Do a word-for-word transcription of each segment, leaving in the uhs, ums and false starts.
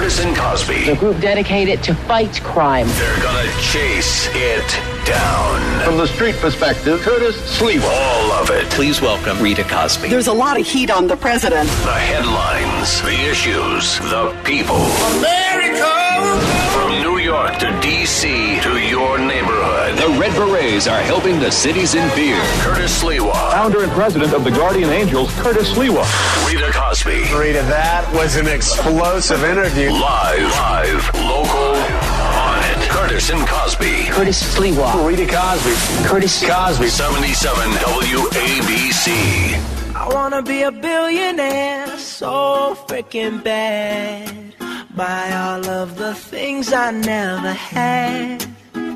Curtis and Cosby. A group dedicated to fight crime. They're gonna chase it down. From the street perspective, Curtis Sliwa. All of it. Please welcome Rita Cosby. There's a lot of heat on the president. The headlines, the issues, the people. America! From New York to D C to your neighborhood. The Red Berets are helping the cities in fear. Curtis Sliwa. Founder and president of the Guardian Angels, Curtis Sliwa. Rita Cosby. Rita, that was an explosive interview. Live, live, local, on it. Curtis and Cosby. Curtis Sliwa. Rita Cosby. Curtis Cosby. seventy-seven W A B C. I wanna be a billionaire so freaking bad. Buy all of the things I never had.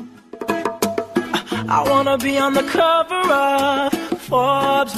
I wanna be on the cover of Forbes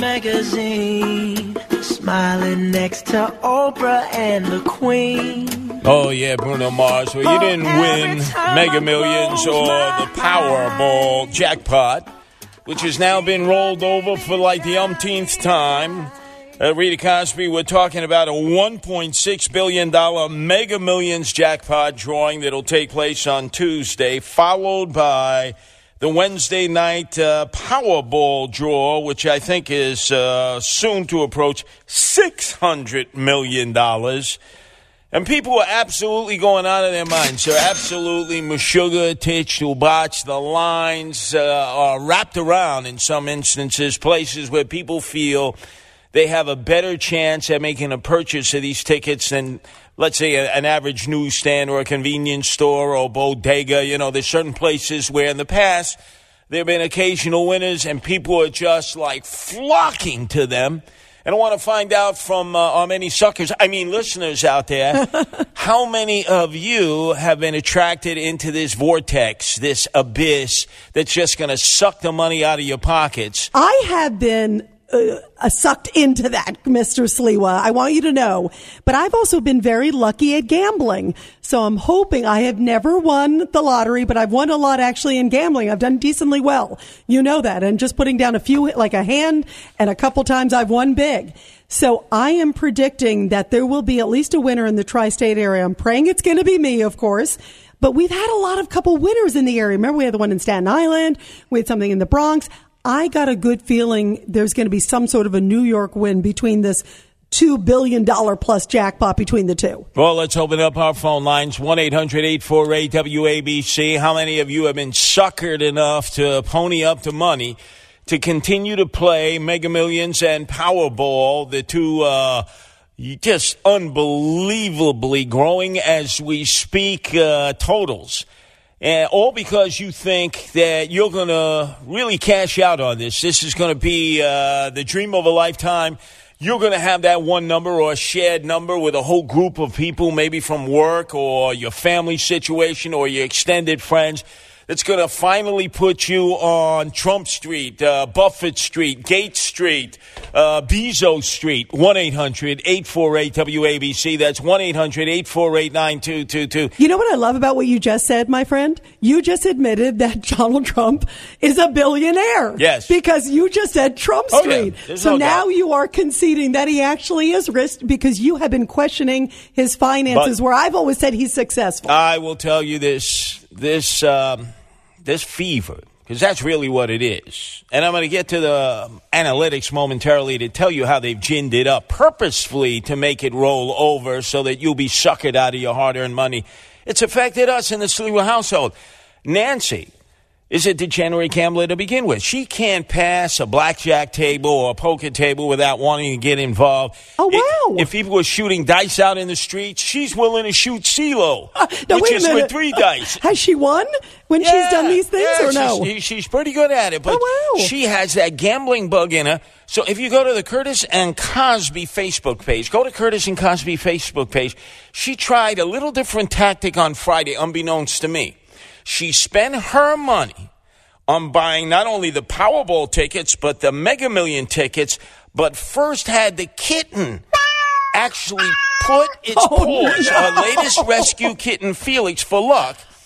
magazine, smiling next to Oprah and the Queen. Oh, yeah, Bruno Mars. Well, you didn't win Mega Millions or the Powerball jackpot, which has now been rolled over for like the umpteenth time. Uh, Rita Cosby, we're talking about a one point six billion dollars Mega Millions jackpot drawing that will take place on Tuesday, followed by the Wednesday night uh, Powerball draw, which I think is uh, soon to approach six hundred million dollars. And people are absolutely going out of their minds. They're absolutely Meshuggah, Titch, Ubach. The lines uh, are wrapped around, in some instances, places where people feel they have a better chance at making a purchase of these tickets than, let's say, a, an average newsstand or a convenience store or bodega. You know, there's certain places where in the past there have been occasional winners and people are just like flocking to them. And I want to find out from uh, our many suckers, I mean listeners out there, how many of you have been attracted into this vortex, this abyss that's just going to suck the money out of your pockets? I have been Uh, sucked into that, Mister Sliwa. I want you to know. But I've also been very lucky at gambling. So I'm hoping, I have never won the lottery, but I've won a lot actually in gambling. I've done decently well. You know that. And just putting down a few, like a hand, and a couple times I've won big. So I am predicting that there will be at least a winner in the tri-state area. I'm praying it's going to be me, of course. But we've had a lot of couple winners in the area. Remember, we had the one in Staten Island. We had something in the Bronx. I got a good feeling there's going to be some sort of a New York win between this two billion dollars plus jackpot between the two. Well, let's open up our phone lines. one eight hundred eight four eight W A B C. How many of you have been suckered enough to pony up the money to continue to play Mega Millions and Powerball, the two uh, just unbelievably growing as we speak uh, totals? And all because you think that you're going to really cash out on this. This is going to be uh, the dream of a lifetime. You're going to have that one number or a shared number with a whole group of people, maybe from work or your family situation or your extended friends, that's going to finally put you on Trump Street, uh, Buffett Street, Gates Street, uh, Bezos Street. one eight hundred eight four eight W A B C. That's one eight hundred eight four eight nine two two two. You know what I love about what you just said, my friend? You just admitted that Donald Trump is a billionaire. Yes. Because you just said Trump Street. Oh, yeah. So no now doubt. you are conceding that he actually is rich because you have been questioning his finances, but where I've always said he's successful. I will tell you this. This um, this fever, because that's really what it is. And I'm going to get to the analytics momentarily to tell you how they've ginned it up purposefully to make it roll over so that you'll be suckered out of your hard-earned money. It's affected us in the Sliwa household. Nancy is a degenerate gambler to begin with. She can't pass a blackjack table or a poker table without wanting to get involved. Oh, wow. If, if people were shooting dice out in the streets, she's willing to shoot CeeLo, uh, no, which wait a is minute. with three dice. Has she won when Yeah, she's done these things yeah, or no? She's, she's pretty good at it, but oh, wow. she has that gambling bug in her. So if you go to the Curtis and Cosby Facebook page, go to Curtis and Cosby Facebook page. She tried a little different tactic on Friday, unbeknownst to me. She spent her money on buying not only the Powerball tickets, but the Mega Million tickets, but first had the kitten actually put its oh, paws, no. our latest rescue kitten, Felix, for luck.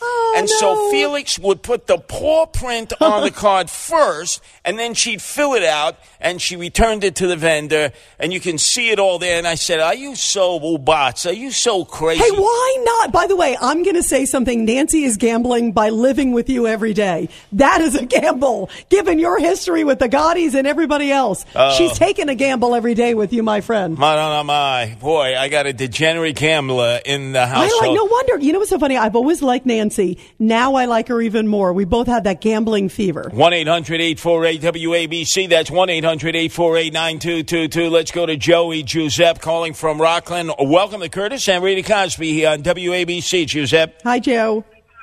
Oh, and no. so Felix would put the paw print on the card first, and then she'd fill it out, and she returned it to the vendor, and you can see it all there. And I said, are you so bots? Are you so crazy? Hey, why not? By the way, I'm going to say something. Nancy is gambling by living with you every day. That is a gamble, given your history with the Gaudis and everybody else. Uh, She's taking a gamble every day with you, my friend. My, my, my. Boy, I got a degenerate gambler in the household. I like, no wonder. You know what's so funny? I've always liked Nancy. Now I like her even more. We both have that gambling fever. one eight hundred eight four eight W A B C. That's one eight hundred eight four eight nine two two two. Let's go to Joey Giuseppe calling from Rockland. Welcome to Curtis and Rita Cosby here on W A B C. Giuseppe. Hi, Joe.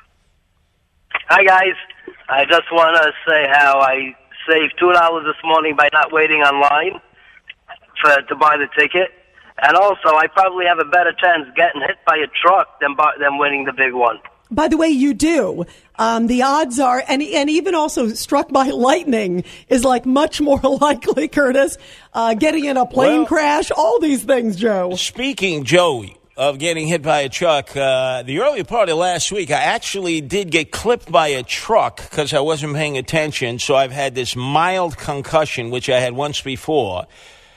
Hi, guys. I just want to say how I saved two dollars this morning by not waiting online for to buy the ticket. And also, I probably have a better chance getting hit by a truck than, by, than winning the big one. By the way, you do. Um, the odds are, and, and even also struck by lightning is like much more likely, Curtis. Uh, getting in a plane Well, crash, all these things, Joe. Speaking, Joey, of getting hit by a truck, uh, the earlier part of last week, I actually did get clipped by a truck because I wasn't paying attention. So I've had this mild concussion, which I had once before.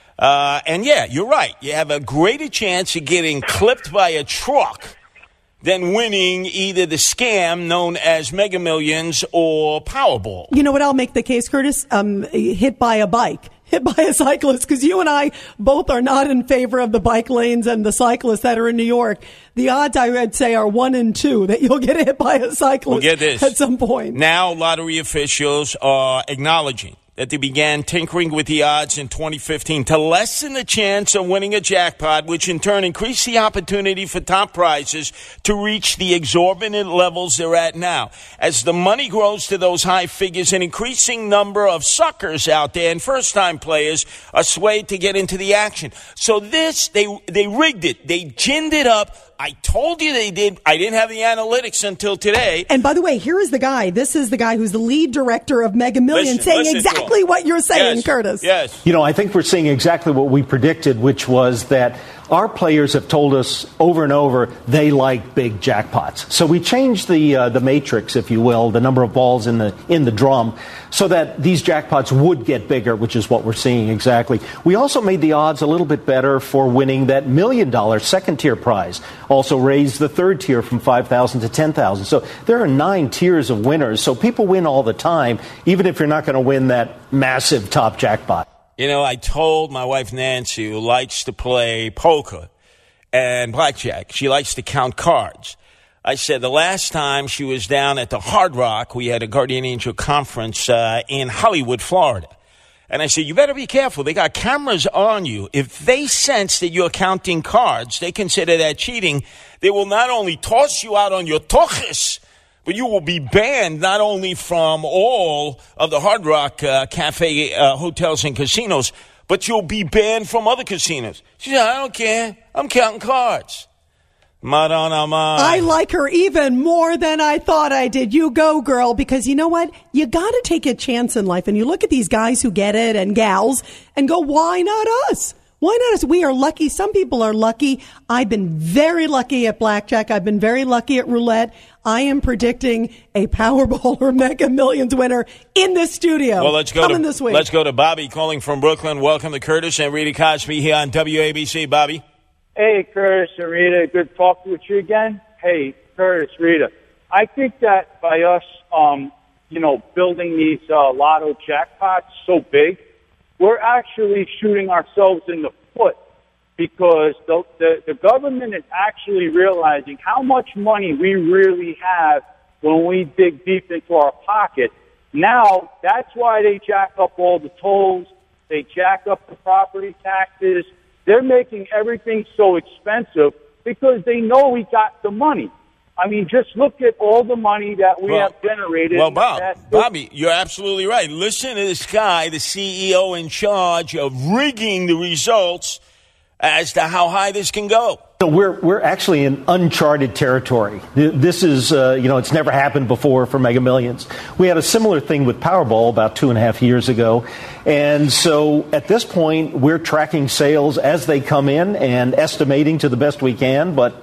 Uh, and yeah, you're right. You have a greater chance of getting clipped by a truck than winning either the scam known as Mega Millions or Powerball. You know what? I'll make the case, Curtis. Um, hit by a bike, hit by a cyclist, because you and I both are not in favor of the bike lanes and the cyclists that are in New York. The odds, I would say, are one in two that you'll get hit by a cyclist well, get this. at some point. Now, lottery officials are acknowledging that they began tinkering with the odds in twenty fifteen to lessen the chance of winning a jackpot, which in turn increased the opportunity for top prizes to reach the exorbitant levels they're at now. As the money grows to those high figures, an increasing number of suckers out there and first-time players are swayed to get into the action. So this, they they rigged it. They ginned it up. I told you they did. I didn't have the analytics until today. And by the way, here is the guy. This is the guy who's the lead director of Mega Millions, Listen, saying listen exactly what you're saying, yes, Curtis. Yes. You know, I think we're seeing exactly what we predicted, which was that our players have told us over and over they like big jackpots. So we changed the uh, the matrix, if you will, the number of balls in the in the drum, so that these jackpots would get bigger, which is what we're seeing exactly. We also made the odds a little bit better for winning that million dollar second tier prize. Also raised the third tier from five thousand to ten thousand. So there are nine tiers of winners. So people win all the time, even if you're not going to win that massive top jackpot. You know, I told my wife Nancy, who likes to play poker and blackjack, she likes to count cards. I said the last time she was down at the Hard Rock, we had a Guardian Angel conference uh, in Hollywood, Florida. And I said, you better be careful. They got cameras on you. If they sense that you're counting cards, they consider that cheating. They will not only toss you out on your toches, but you will be banned not only from all of the Hard Rock uh, Cafe uh, hotels and casinos, but you'll be banned from other casinos. She said, I don't care. I'm counting cards. Madonna, I like her even more than I thought I did. You go, girl, because you know what? You got to take a chance in life. And you look at these guys who get it and gals and go, why not us? Why not us? We are lucky. Some people are lucky. I've been very lucky at blackjack. I've been very lucky at roulette. I am predicting a Powerball or Mega Millions winner in this studio. Well, let's go Coming to this week. Let's go to Bobby calling from Brooklyn. Welcome to Curtis and Rita Cosby here on W A B C. Bobby. Hey, Curtis and Rita. Good talking with you again. Hey, Curtis, Rita. I think that by us, um, you know, building these uh, lotto jackpots so big, we're actually shooting ourselves in the foot because the, the, the government is actually realizing how much money we really have when we dig deep into our pocket. Now, that's why they jack up all the tolls. They jack up the property taxes. They're making everything so expensive because they know we got the money. I mean, just look at all the money that we well, have generated. Well, Bob, Bobby, you're absolutely right. Listen to this guy, the C E O in charge of rigging the results as to how high this can go. So we're we're actually in uncharted territory. This is, uh, you know, it's never happened before for Mega Millions. We had a similar thing with Powerball about two and a half years ago. And so at this point, we're tracking sales as they come in and estimating to the best we can. But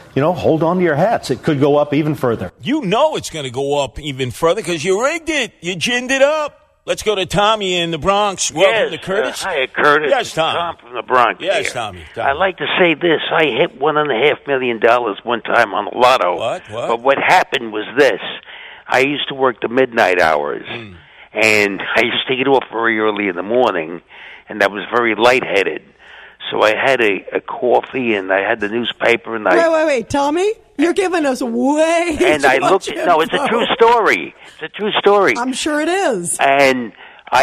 you know, hold on to your hats. It could go up even further. You know it's going to go up even further because you rigged it. You ginned it up. Let's go to Tommy in the Bronx. Welcome yes, to Curtis. Uh, hi, Curtis. Yes, Tom. Tom from the Bronx. Yes, here. Tommy. Tommy. I'd like to say this. I hit one and a half million dollars one time on the lotto. What? What? But what happened was this. I used to work the midnight hours, mm. and I used to get off very early in the morning, and I was very lightheaded. So I had a, a coffee, and I had the newspaper, and I... Wait, wait, wait, Tommy? You're giving us way And too I much looked at... No, it's a info. true story. It's a true story. I'm sure it is. And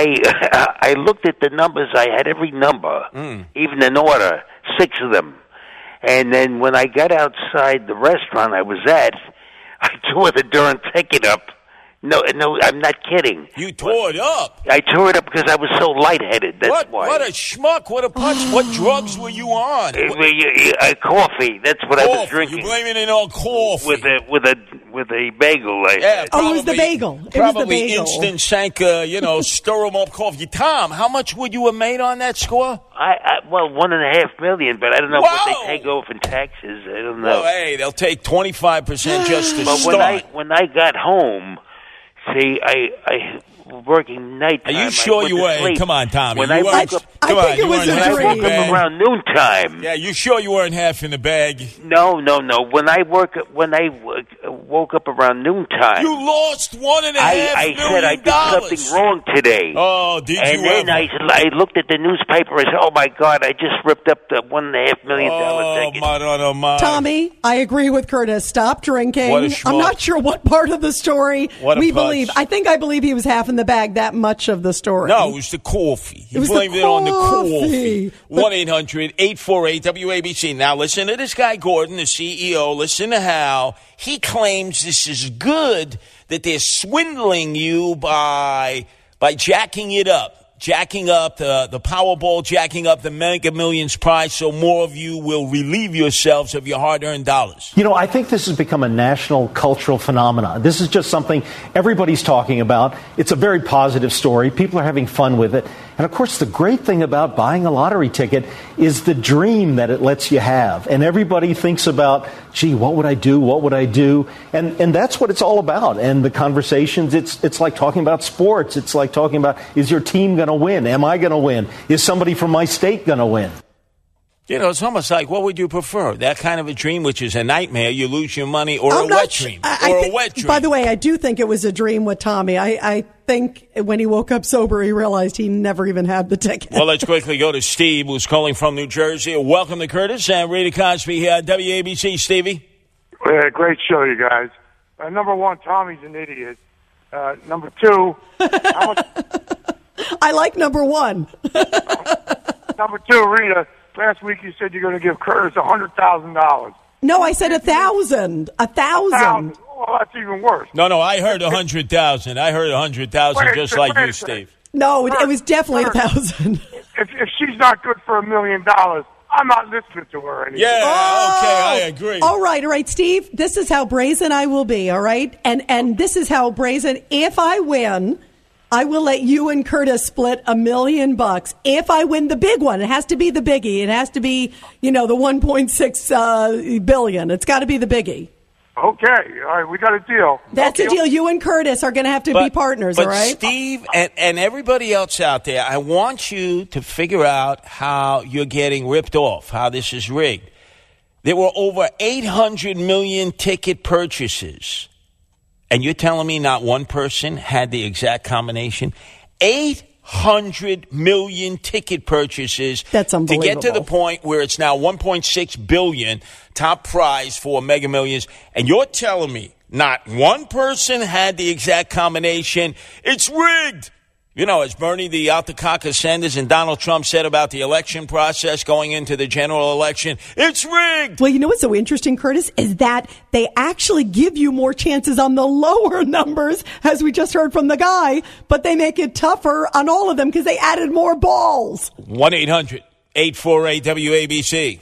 I I looked at the numbers. I had every number, mm. even in order, six of them. And then when I got outside the restaurant I was at, I tore the darn ticket up. No, no, I'm not kidding. You tore it up? I tore it up because I was so lightheaded. That's what, why. What a schmuck. What a punch. What drugs were you on? Uh, uh, coffee. That's what coffee. I was drinking. You're blaming it on coffee. With a, with a, with a bagel. I yeah, had. probably, oh, it was the bagel. It probably was the bagel. instant Sanka, you know, stir 'em up coffee. Tom, how much would you have made on that score? I, I well, one and a half million, but I don't know Whoa. what they take off in taxes. I don't know. Well, hey, they'll take twenty-five percent just to but start. when I, when I got home, see, I, I working nighttime. Are you sure I you were? sleep. Come on, Tommy. When you I weren't, woke up, I come think on, it you was weren't a half when I in woke the up bag. around noontime. Yeah, you sure you weren't half in the bag? No, no, no. When I work, when I uh, woke up around noontime, You lost one and a I, half I million said I did dollars. something wrong today. Oh, did and you then ever? I, I looked at the newspaper. I said, "Oh my God! I just ripped up the one and a half million dollar Oh, ticket." my, no, no, my. Tommy, I agree with Curtis. Stop drinking. What a schmuck. I'm not sure what part of the story What a we putz. believe. I think I believe he was half in the bag, that much of the story. No, it was the coffee. He It was the blamed it on the coffee. coffee. But- one eight hundred eight four eight W A B C. Now, listen to this guy, Gordon, the C E O. Listen to how he claims this is good, that they're swindling you by by jacking it up. Jacking up the, the Powerball, jacking up the Mega Millions prize so more of you will relieve yourselves of your hard-earned dollars. You know, I think this has become a national cultural phenomenon. This is just something everybody's talking about. It's a very positive story. People are having fun with it. And, of course, the great thing about buying a lottery ticket is the dream that it lets you have. And everybody thinks about, gee, what would I do? What would I do? And and that's what it's all about. And the conversations, it's it's like talking about sports. It's like talking about, is your team going to win? Am I going to win? Is somebody from my state going to win? You know, it's almost like, what would you prefer? That kind of a dream, which is a nightmare, you lose your money, or I'm a not wet sh- dream, I- I or think- a wet dream. By the way, I do think it was a dream with Tommy. I, I think when he woke up sober, he realized he never even had the ticket. Well, let's quickly go to Steve, who's calling from New Jersey. Welcome to Curtis and Rita Cosby here at W A B C. Stevie. Uh, great show, you guys. Uh, number one, Tommy's an idiot. Uh, number two, how much, I like number one. number two, Rita, last week you said you're going to give Curtis one hundred thousand dollars. No, I said a thousand. A thousand. Well, that's even worse. No, no, I heard one hundred thousand. I heard one hundred thousand Wait, just wait, like wait you, a second. Steve. No, it, it was definitely a Curtis, thousand. If, if she's not good for a million dollars, I'm not listening to her anymore. Yeah, Oh, okay, I agree. All right, all right, Steve. This is how brazen I will be, all right? And and this is how brazen, if I win, I will let you and Curtis split a million bucks. If I win the big one, it has to be the biggie. It has to be, you know, the one point six uh, billion. It's got to be the biggie. Okay, all right, we got a deal. That's okay. a deal. You and Curtis are going to have to be partners, but all right? Steve and, and everybody else out there, I want you to figure out how you're getting ripped off, how this is rigged. There were over eight hundred million ticket purchases, and you're telling me not one person had the exact combination? eight hundred million ticket purchases. That's unbelievable. To get to the point where it's now one point six billion dollars, top prize for Mega Millions, and you're telling me not one person had the exact combination. It's rigged. You know, as Bernie the Altakaka Sanders and Donald Trump said about the election process going into the general election, it's rigged. Well, you know what's so interesting, Curtis, is that they actually give you more chances on the lower numbers, as we just heard from the guy, but they make it tougher on all of them because they added more balls. one eight hundred eight four eight W A B C.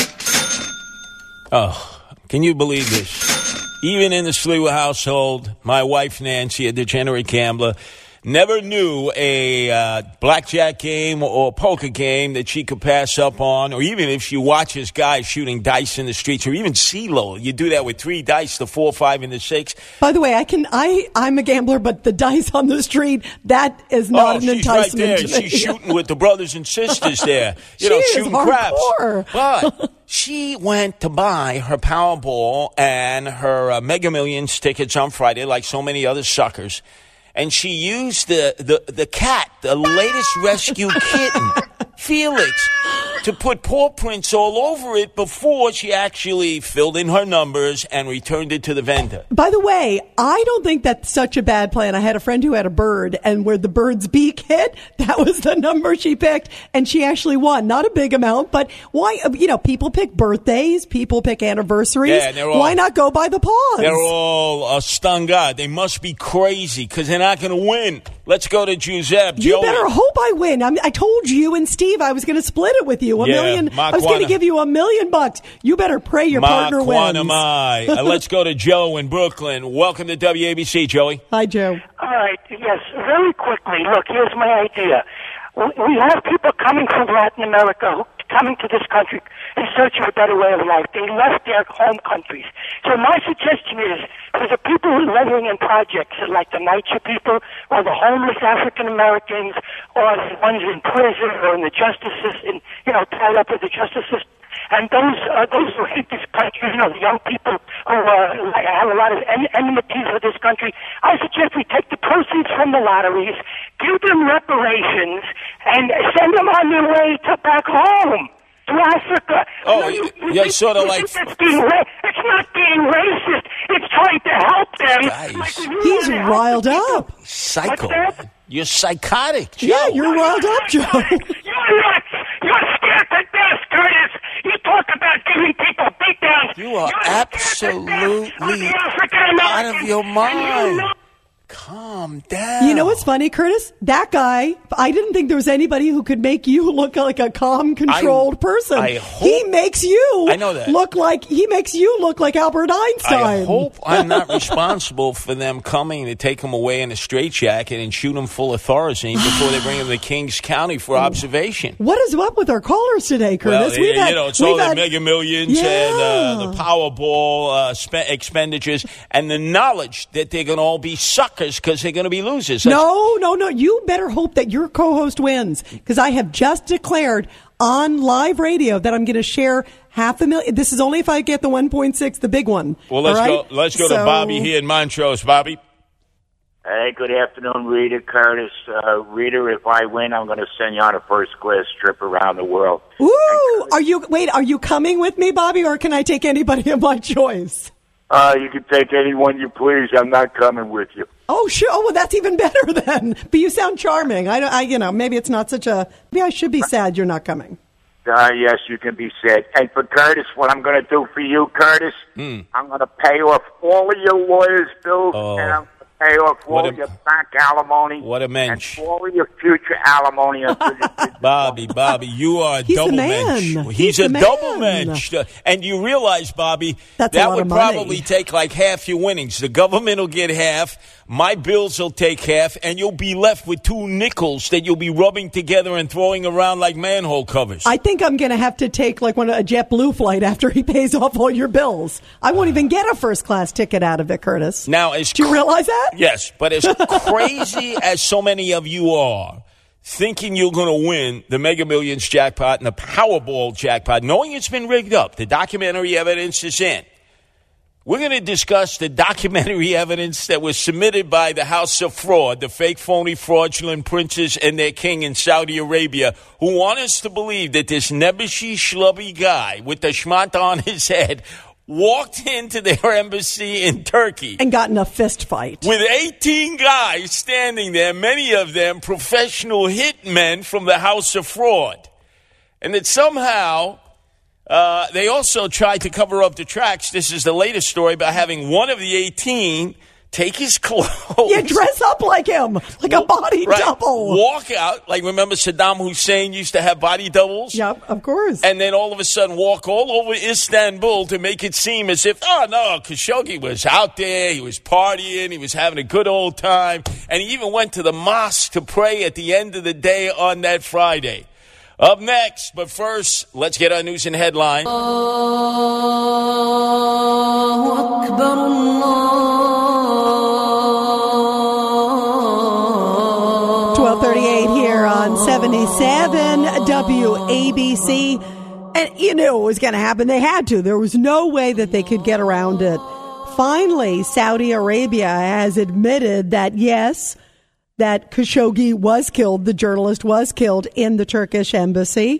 Oh, can you believe this? Even in the Sliwa household, my wife Nancy, a degenerate gambler, never knew a uh, blackjack game or poker game that she could pass up on, or even if she watches guys shooting dice in the streets, or even CeeLo. You do that with three dice, the four, five, and the six. By the way, I can, I, I'm a gambler, but the dice on the street, that is not oh, an she's enticement right there. to me. She's shooting with the brothers and sisters there. You she know, is shooting hardcore. craps. But she went to buy her Powerball and her uh, Mega Millions tickets on Friday, like so many other suckers. And she used the, the, the cat, the latest rescue kitten, Felix, to put paw prints all over it before she actually filled in her numbers and returned it to the vendor. By the way, I don't think that's such a bad plan. I had a friend who had a bird, and where the bird's beak hit, that was the number she picked, and she actually won. Not a big amount, but why, you know, people pick birthdays, people pick anniversaries. Yeah, and they're all, why not go by the pause? They're all uh, stung God. They must be crazy because they're not going to win. Let's go to Giuseppe. You Joey. better hope I win. I, mean, I told you and Steve I was going to split it with you. A yeah, million. I was going to give you a million bucks. You better pray your partner wins. uh, let's go to Joe in Brooklyn. Welcome to W A B C, Joey. Hi, Joe. All right. Yes, very quickly. Look, here's my idea. We have people coming from Latin America, coming to this country in search of a better way of life. They left their home countries. So my suggestion is, for the people who are living in projects, like the NYCHA people, or the homeless African Americans, or the ones in prison, or in the justice system, you know, tied up with the justice system, and those uh, those who hate this country, you know, the young people who uh, have a lot of en- enmity for this country, I suggest we take the proceeds from the lotteries, give them reparations, and send them on their way to back home. To Africa. Oh, you know, you, yeah, you, sort of you like... It's, being ra- it's not being racist. It's trying to help them. Guys, like he's riled up. Psycho. You're psychotic, Joe. Yeah, you're riled up, Joe. You're nuts. You're scared to death, Curtis. You talk about giving people beatdowns. You are you're absolutely out of your mind. You know- Calm down. You know what's funny, Curtis? That guy, I didn't think there was anybody who could make you look like a calm, controlled I, person. I hope, he makes you I know that. look like he makes you look like Albert Einstein. I hope I'm not responsible for them coming to take him away in a straitjacket and shoot him full of Thorazine before they bring him to Kings County for observation. What is up with our callers today, Well, Curtis? We've you had, know, it's all had, the Mega Millions yeah. and uh, the Powerball uh, spe- expenditures and the knowledge that they're going to all be suckers because they're going to be losers. That's- no, no, no. You better hope that your co-host wins because I have just declared on live radio that I'm going to share half a million. This is only if I get the one point six, the big one. Well, let's right? go. Let's go so, to Bobby here in Montrose. Bobby. Hey, good afternoon, Rita, Curtis. Uh, Rita, if I win, I'm going to send you on a first-class trip around the world. Ooh, are you? Wait, are you coming with me, Bobby, or can I take anybody of my choice? Uh, you can take anyone you please. I'm not coming with you. Oh, sure. Oh, well, that's even better then. But you sound charming. I, I, you know, maybe it's not such a. Maybe I should be sad you're not coming. Uh, yes, you can be sad. And for Curtis, what I'm going to do for you, Curtis, mm. I'm going to pay off all of your lawyers' bills, oh. and I'm going to pay off all a, of your bank alimony. What a mensch. And all of your future alimony. Bobby, Bobby, you are a He's double the man. mensch. He's He's a the double man. mensch. And you realize, Bobby, That's that a lot would of money. probably take like half your winnings. The government will get half. My bills will take half, and you'll be left with two nickels that you'll be rubbing together and throwing around like manhole covers. I think I'm going to have to take like one a JetBlue flight after he pays off all your bills. I won't even get a first class ticket out of it, Curtis. Now, as do you realize that? Yes, but as crazy as so many of you are, thinking you're going to win the Mega Millions jackpot and the Powerball jackpot, knowing it's been rigged up, the documentary evidence is in. We're going to discuss the documentary evidence that was submitted by the House of Fraud, the fake, phony, fraudulent princes and their king in Saudi Arabia, who want us to believe that this nebbishy, schlubby guy with the schmanta on his head walked into their embassy in Turkey. And got in a fist fight. With eighteen guys standing there, many of them professional hitmen from the House of Fraud. And that somehow... Uh, they also tried to cover up the tracks. This is the latest story by having one of the eighteen take his clothes. Yeah, dress up like him, like a body right. double. Walk out. Like, remember Saddam Hussein used to have body doubles? Yep, of course. And then all of a sudden walk all over Istanbul to make it seem as if, oh, no, Khashoggi was out there, he was partying, he was having a good old time, and he even went to the mosque to pray at the end of the day on that Friday. Up next, but first, let's get our news and headlines. twelve thirty-eight here on seventy-seven W A B C. And you knew it was going to happen. They had to. There was no way that they could get around it. Finally, Saudi Arabia has admitted that, yes, that Khashoggi was killed, the journalist was killed in the Turkish embassy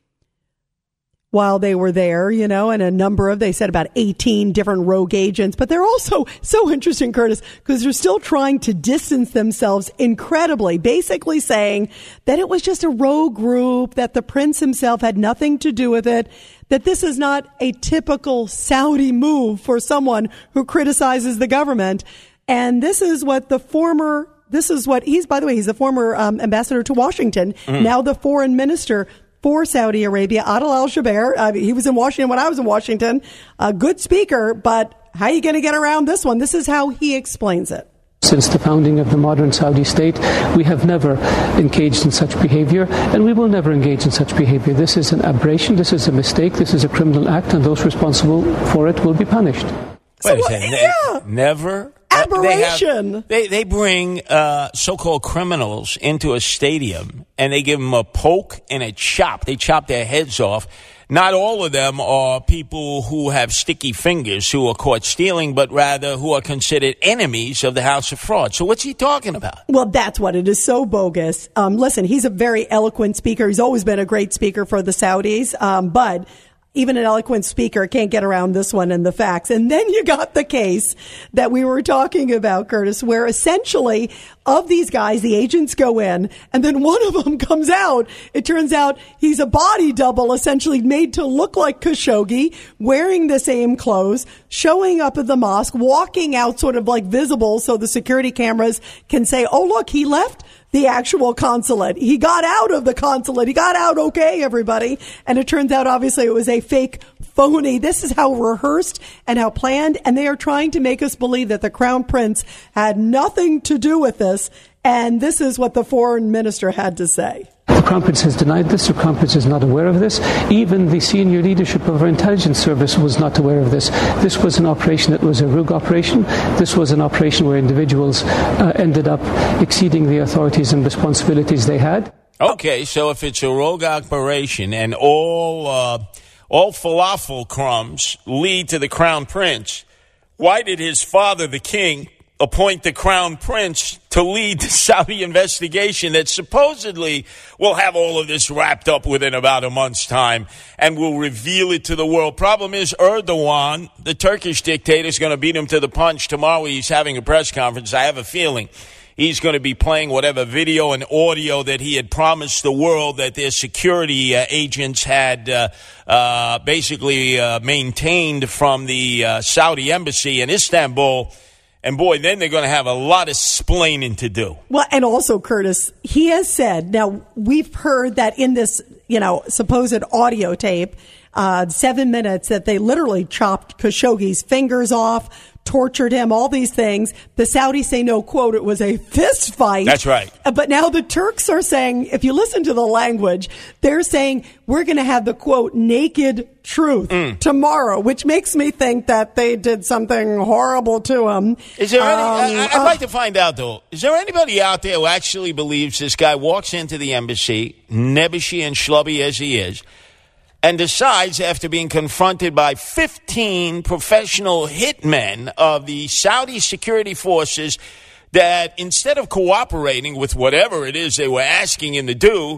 while they were there, you know, and a number of, they said about eighteen different rogue agents. But they're also so interesting, Curtis, because they're still trying to distance themselves incredibly, basically saying that it was just a rogue group, that the prince himself had nothing to do with it, that this is not a typical Saudi move for someone who criticizes the government. And this is what the former This is what he's, by the way, he's a former um, ambassador to Washington, mm. now the foreign minister for Saudi Arabia, Adel al-Jubeir. Uh, he was in Washington when I was in Washington. A good speaker, but how are you going to get around this one? This is how he explains it. Since the founding of the modern Saudi state, we have never engaged in such behavior, and we will never engage in such behavior. This is an aberration, this is a mistake, this is a criminal act, and those responsible for it will be punished. Wait a second. Yeah. Never? Aberration. They, have, they, they bring uh, so-called criminals into a stadium, and they give them a poke and a chop. They chop their heads off. Not all of them are people who have sticky fingers who are caught stealing, but rather who are considered enemies of the House of Fraud. So what's he talking about? Well, that's what it is. So bogus. Um, listen, he's a very eloquent speaker. He's always been a great speaker for the Saudis, um, but even an eloquent speaker can't get around this one and the facts. And then you got the case that we were talking about, Curtis, where essentially of these guys, the agents go in and then one of them comes out. It turns out he's a body double, essentially made to look like Khashoggi, wearing the same clothes, showing up at the mosque, walking out sort of like visible so the security cameras can say, oh, look, he left the actual consulate. He got out of the consulate. He got out okay, everybody. And it turns out, obviously, it was a fake phony. This is how rehearsed and how planned. And they are trying to make us believe that the Crown Prince had nothing to do with this. And this is what the foreign minister had to say. The Crown Prince has denied this. The Crown Prince is not aware of this. Even the senior leadership of our intelligence service was not aware of this. This was an operation that was a rogue operation. This was an operation where individuals uh, ended up exceeding the authorities and responsibilities they had. Okay, so if it's a rogue operation and all uh, all falafel crumbs lead to the Crown Prince, why did his father, the king, appoint the Crown Prince to lead the Saudi investigation that supposedly will have all of this wrapped up within about a month's time and will reveal it to the world? Problem is, Erdogan, the Turkish dictator, is going to beat him to the punch tomorrow. He's having a press conference. I have a feeling he's going to be playing whatever video and audio that he had promised the world that their security uh, agents had uh, uh, basically uh, maintained from the uh, Saudi embassy in Istanbul. And boy, then they're going to have a lot of splaining to do. Well, and also, Curtis, he has said, now we've heard that in this, you know, supposed audio tape, uh, seven minutes that they literally chopped Khashoggi's fingers off, tortured him, all these things. The Saudis say, no, quote, it was a fist fight. That's right. But now the Turks are saying, if you listen to the language, they're saying we're going to have the, quote, naked truth mm. tomorrow, which makes me think that they did something horrible to him. Is there um, any, I, I'd uh, like to find out, though, is there anybody out there who actually believes this guy walks into the embassy, nebbishy and schlubby as he is, and decides, after being confronted by fifteen professional hitmen of the Saudi security forces, that instead of cooperating with whatever it is they were asking him to do,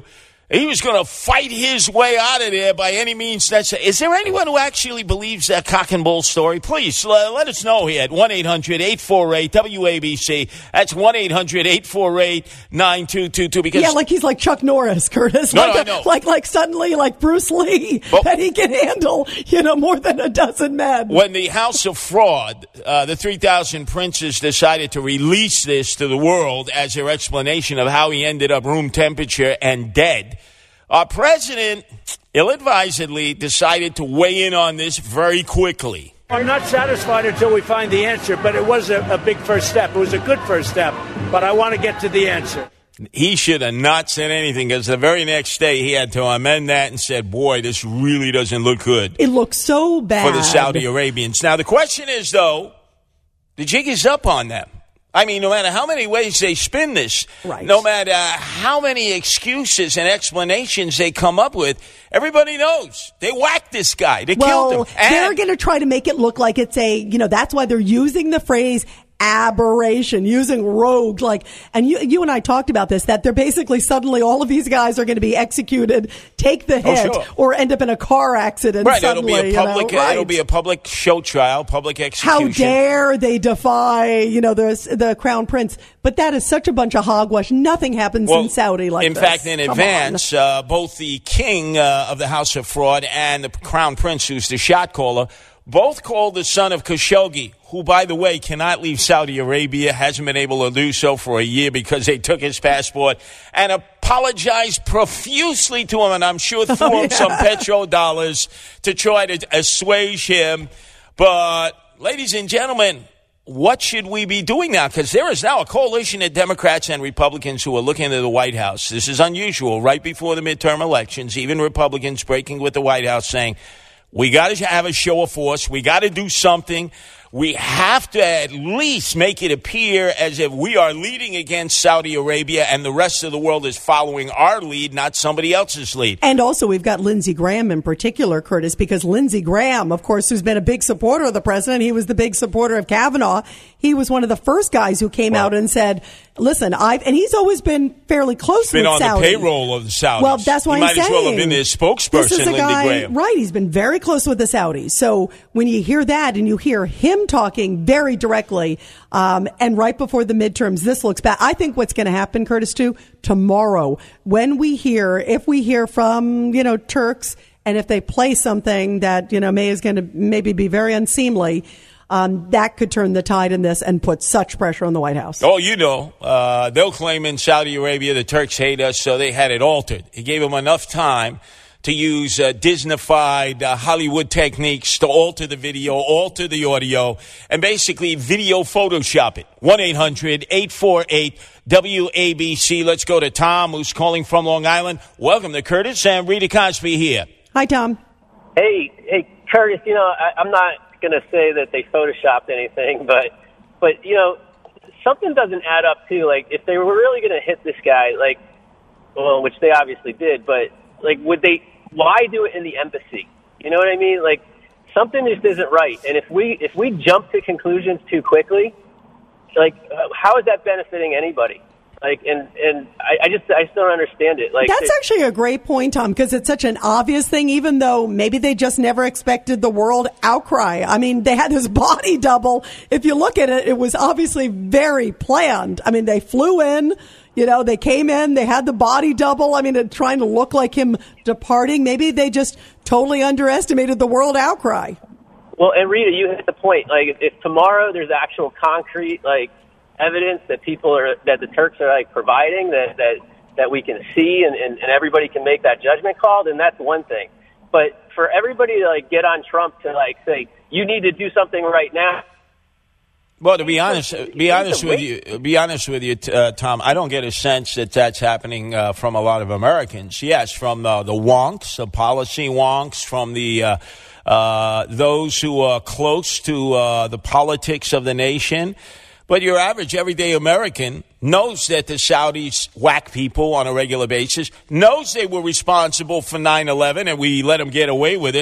He was going to fight his way out of there by any means necessary. Is there anyone who actually believes that cock and bull story? Please let, let us know here at one eight hundred eight four eight W A B C. That's one eight hundred eight four eight nine two two two. Because yeah, like he's like Chuck Norris, Curtis. No, like, no, a, I know. like like suddenly like Bruce Lee, but, that he can handle, you know, more than a dozen men. When the House of Fraud, uh, the three thousand Princes decided to release this to the world as their explanation of how he ended up room temperature and dead, our president, ill-advisedly, decided to weigh in on this very quickly. I'm not satisfied until we find the answer, but it was a, a big first step. It was a good first step, but I want to get to the answer. He should have not said anything, because the very next day he had to amend that and said, boy, this really doesn't look good. It looks so bad. For the Saudi Arabians. Now, the question is, though, the jig is up on them. I mean, no matter how many ways they spin this, right. no matter how many excuses and explanations they come up with, everybody knows they whacked this guy. They well, killed him. And they're going to try to make it look like it's a, you know, that's why they're using the phrase aberration, using rogue, like, and you you and I talked about this, that they're basically suddenly all of these guys are going to be executed, take the hit, oh, sure. or end up in a car accident. Right, suddenly, it'll be a public, you know, right. it'll be a public show trial, public execution. How dare they defy, you know, the the Crown Prince? But that is such a bunch of hogwash. Nothing happens well, in Saudi like in this. In fact, in Come advance, uh, both the king uh, of the House of Fraud and the Crown Prince, who's the shot caller, both called the son of Khashoggi, who, by the way, cannot leave Saudi Arabia, hasn't been able to do so for a year because they took his passport, and apologized profusely to him, and I'm sure threw oh, him yeah. some petrodollars to try to assuage him. But, ladies and gentlemen, what should we be doing now? Because there is now a coalition of Democrats and Republicans who are looking into the White House. This is unusual. Right before the midterm elections, even Republicans breaking with the White House saying, we got to have a show of force. We got to do something. We have to at least make it appear as if we are leading against Saudi Arabia and the rest of the world is following our lead, not somebody else's lead. And also we've got Lindsey Graham in particular, Curtis, because Lindsey Graham, of course, who's been a big supporter of the president. He was the big supporter of Kavanaugh. He was one of the first guys who came well, out and said, listen, I've, and he's always been fairly close been with on Saudi. the payroll of the Saudis. Well, that's why he I'm might saying. as well have been their spokesperson, this is a Lindsey guy, Graham. Right, he's been very close with the Saudis. So when you hear that and you hear him talking very directly, um, and right before the midterms, this looks bad. I think what's going to happen, Curtis, too, tomorrow, when we hear, if we hear from, you know, Turks, and if they play something that, you know, may is going to maybe be very unseemly, Um, that could turn the tide in this and put such pressure on the White House. Oh, you know, uh, they'll claim in Saudi Arabia the Turks hate us, so they had it altered. He gave them enough time to use uh, Disney-fied uh, Hollywood techniques to alter the video, alter the audio, and basically video Photoshop it. one eight hundred eight four eight W A B C. Let's go to Tom, who's calling from Long Island. Welcome to Curtis and Rita Cosby here. Hi, Tom. Hey, hey, Curtis, you know, I, I'm not going to say that they photoshopped anything, but but you know, something doesn't add up too. Like, if they were really going to hit this guy, like, well, which they obviously did, but like, would they? Why do it in the embassy? You know what I mean? Like, something just isn't right. And if we if we jump to conclusions too quickly, like, how is that benefiting anybody? Like, and, and I, I just I just don't understand it. Like, that's actually a great point, Tom, because it's such an obvious thing, even though maybe they just never expected the world outcry. I mean, they had this body double. If you look at it, it was obviously very planned. I mean, they flew in, you know, they came in, they had the body double. I mean, it, trying to look like him departing. Maybe they just totally underestimated the world outcry. Well, and Rita, you hit the point. Like, if tomorrow there's actual concrete, like, evidence that people are, that the Turks are like providing, that that, that we can see and, and, and everybody can make that judgment call, then that's one thing. But for everybody to like get on Trump to like say, you need to do something right now. Well, to be honest, be honest with you, be honest with you, uh, Tom, I don't get a sense that that's happening uh, from a lot of Americans. Yes, from uh, the wonks, the policy wonks, from the uh, uh, those who are close to uh, the politics of the nation. But your average everyday American knows that the Saudis whack people on a regular basis, knows they were responsible for nine eleven, and we let them get away with it.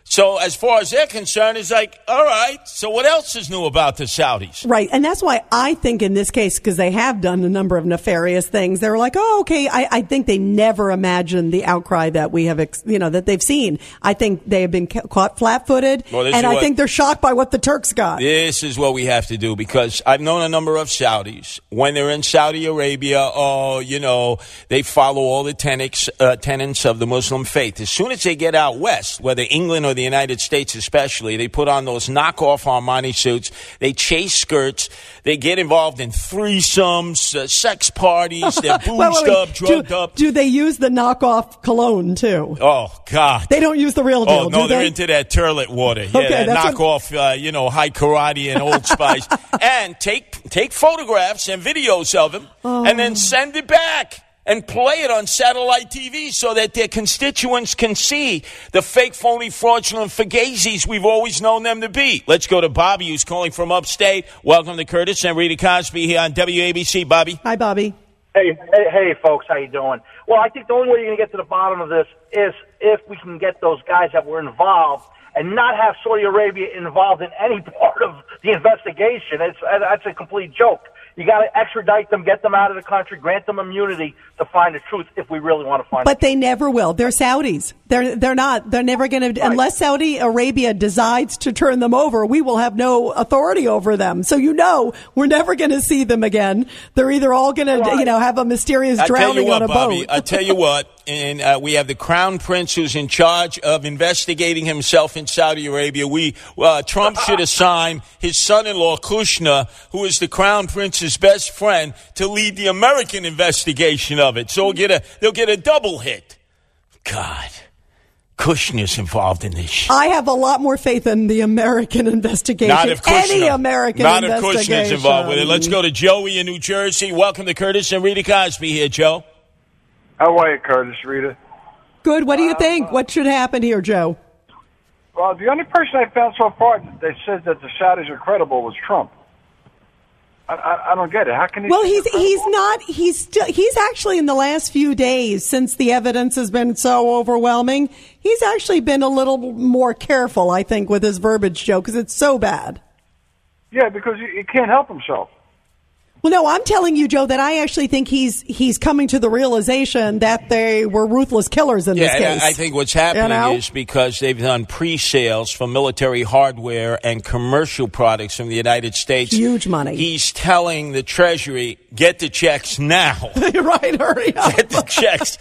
So as far as they're concerned, it's like, all right, so what else is new about the Saudis? Right. And that's why I think in this case, because they have done a number of nefarious things, they were like, oh, okay, I, I think they never imagined the outcry that we have, ex- you know, that they've seen. I think they have been ca- caught flat-footed, well, and I what, think they're shocked by what the Turks got. This is what we have to do, because I've known a number of Saudis. When they're in Saudi Arabia, oh, you know, they follow all the tenets, uh, tenets of the Muslim faith. As soon as they get out west, whether England or the United States especially, they put on those knockoff Armani suits, they chase skirts, they get involved in threesomes, uh, sex parties, they're boozed wait, wait, wait. up, drugged do, up. Do they use the knockoff cologne, too? Oh, God. They don't use the real deal, Oh, no, do they're they? into that turlet water. Yeah, Okay, that that's knockoff, uh, you know, high karate and Old Spice. And take take photographs and videos of them, Oh. and then send it back. And play it on satellite T V so that their constituents can see the fake, phony, fraudulent fugazis we've always known them to be. Let's go to Bobby, who's calling from upstate. Welcome to Curtis and Rita Cosby here on W A B C. Bobby. Hi, Bobby. Hey, hey, hey, folks, how you doing? Well, I think the only way you're going to get to the bottom of this is if we can get those guys that were involved and not have Saudi Arabia involved in any part of the investigation. It's that's a complete joke. You got to extradite them, get them out of the country, grant them immunity to find the truth if we really want to find it. But they never will. They're Saudis. They're they're not. They're never going to right. unless Saudi Arabia decides to turn them over. We will have no authority over them. So you know we're never going to see them again. They're either all going right. to you know have a mysterious I drowning what, on a Bobby, boat. I tell you what, and uh, we have the Crown Prince who's in charge of investigating himself in Saudi Arabia. We uh, Trump should assign his son-in-law Kushner, who is the Crown Prince's best friend, to lead the American investigation of it. So we'll get a they'll get a double hit. God. Kushner's involved in this shit. I have a lot more faith in the American investigation. Not if Kushner. Any American Not investigation. Not if Kushner's involved with it. Let's go to Joey in New Jersey. Welcome to Curtis and Rita Cosby here, Joe. How are you, Curtis, Rita? Good. What do you think? What should happen here, Joe? Well, the only person I found so far that says that the Saudis are credible was Trump. I, I, I don't get it. How can he? Well, he's he's not. He's still. He's actually in the last few days, since the evidence has been so overwhelming, he's actually been a little more careful, I think, with his verbiage, Joe, because it's so bad. Yeah, because he, he can't help himself. Well, no, I'm telling you, Joe, that I actually think he's he's coming to the realization that they were ruthless killers in yeah, this case. I, I think what's happening you know? is because they've done pre-sales for military hardware and commercial products from the United States. Huge money. He's telling the Treasury, get the checks now. Right, hurry up. Get the checks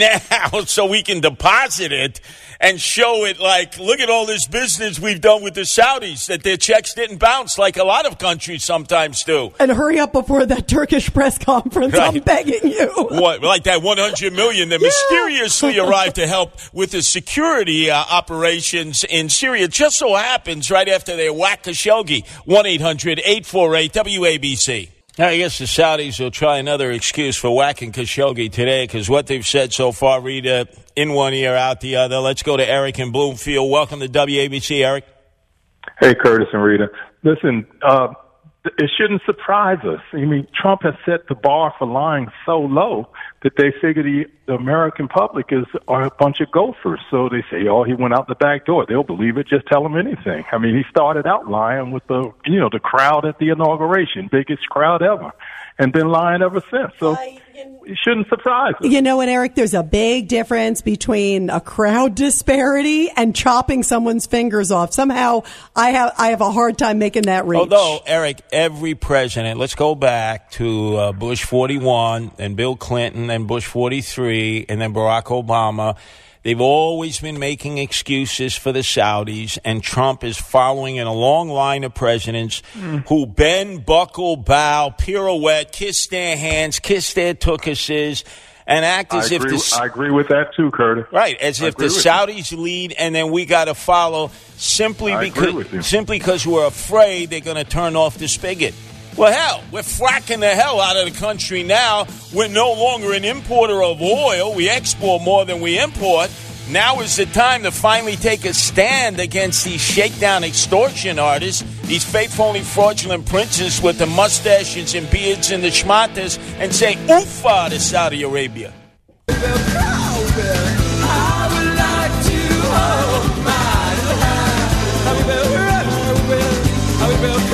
now so we can deposit it and show it like, look at all this business we've done with the Saudis, that their checks didn't bounce like a lot of countries sometimes do. And hurry up before that Turkish press conference. Right. I'm begging you. What, like that one hundred million dollars that yeah. mysteriously arrived to help with the security uh, operations in Syria. Just so happens right after they whack Khashoggi. one eight hundred eight four eight W A B C. Now, I guess the Saudis will try another excuse for whacking Khashoggi today, because what they've said so far, Rita, in one ear, out the other. Let's go to Eric in Bloomfield. Welcome to W A B C, Eric. Hey, Curtis and Rita. Listen, uh, it shouldn't surprise us. I mean, Trump has set the bar for lying so low that they figure the, the American public is are a bunch of gophers. So they say, oh, he went out the back door. They'll believe it. Just tell him anything. I mean, he started out lying with the, you know, the crowd at the inauguration, biggest crowd ever, and been lying ever since. So it shouldn't surprise us. You know what, Eric? There's a big difference between a crowd disparity and chopping someone's fingers off. Somehow, I have I have a hard time making that reach. Although, Eric, every president, let's go back to uh, Bush forty-one and Bill Clinton and Bush forty-three and then Barack Obama. They've always been making excuses for the Saudis, and Trump is following in a long line of presidents mm. who bend, buckle, bow, pirouette, kiss their hands, kiss their tuchuses, and act as I if agree, the I agree with that too, Curtis. Right, as I if the Saudis you. lead, and then we got to follow simply I because simply because we're afraid they're going to turn off the spigot. Well, hell, we're fracking the hell out of the country now. We're no longer an importer of oil. We export more than we import. Now is the time to finally take a stand against these shakedown extortion artists, these fake, phony, fraudulent princes with the mustaches and beards and the schmatas, and say, oofa to Saudi Arabia. I would like to hold my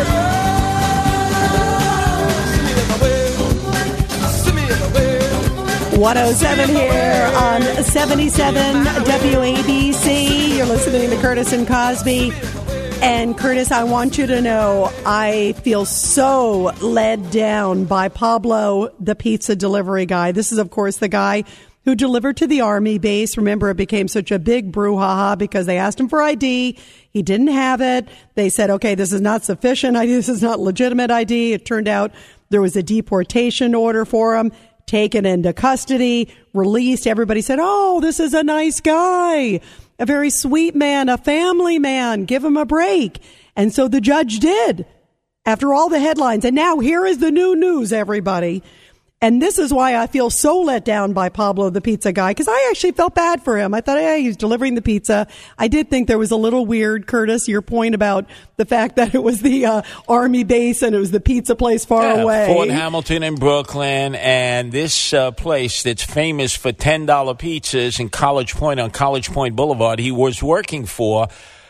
one oh seven here on seventy-seven W A B C. You're listening to Curtis and Cosby. And Curtis, I want you to know I feel so led down by Pablo, the pizza delivery guy. This is, of course, the guy who delivered to the Army base. Remember, it became such a big brouhaha because they asked him for I D. He didn't have it. They said, okay, this is not sufficient I D. This is not legitimate I D. It turned out there was a deportation order for him. Taken into custody, released. Everybody said, oh, this is a nice guy, a very sweet man, a family man. Give him a break. And so the judge did, after all the headlines. And now here is the new news, everybody. And this is why I feel so let down by Pablo, the pizza guy, because I actually felt bad for him. I thought, hey, he's delivering the pizza. I did think there was a little weird, Curtis, your point about the fact that it was the uh, Army base and it was the pizza place far yeah, away. Fort Hamilton in Brooklyn, and this uh, place that's famous for ten dollar pizzas in College Point on College Point Boulevard he was working for.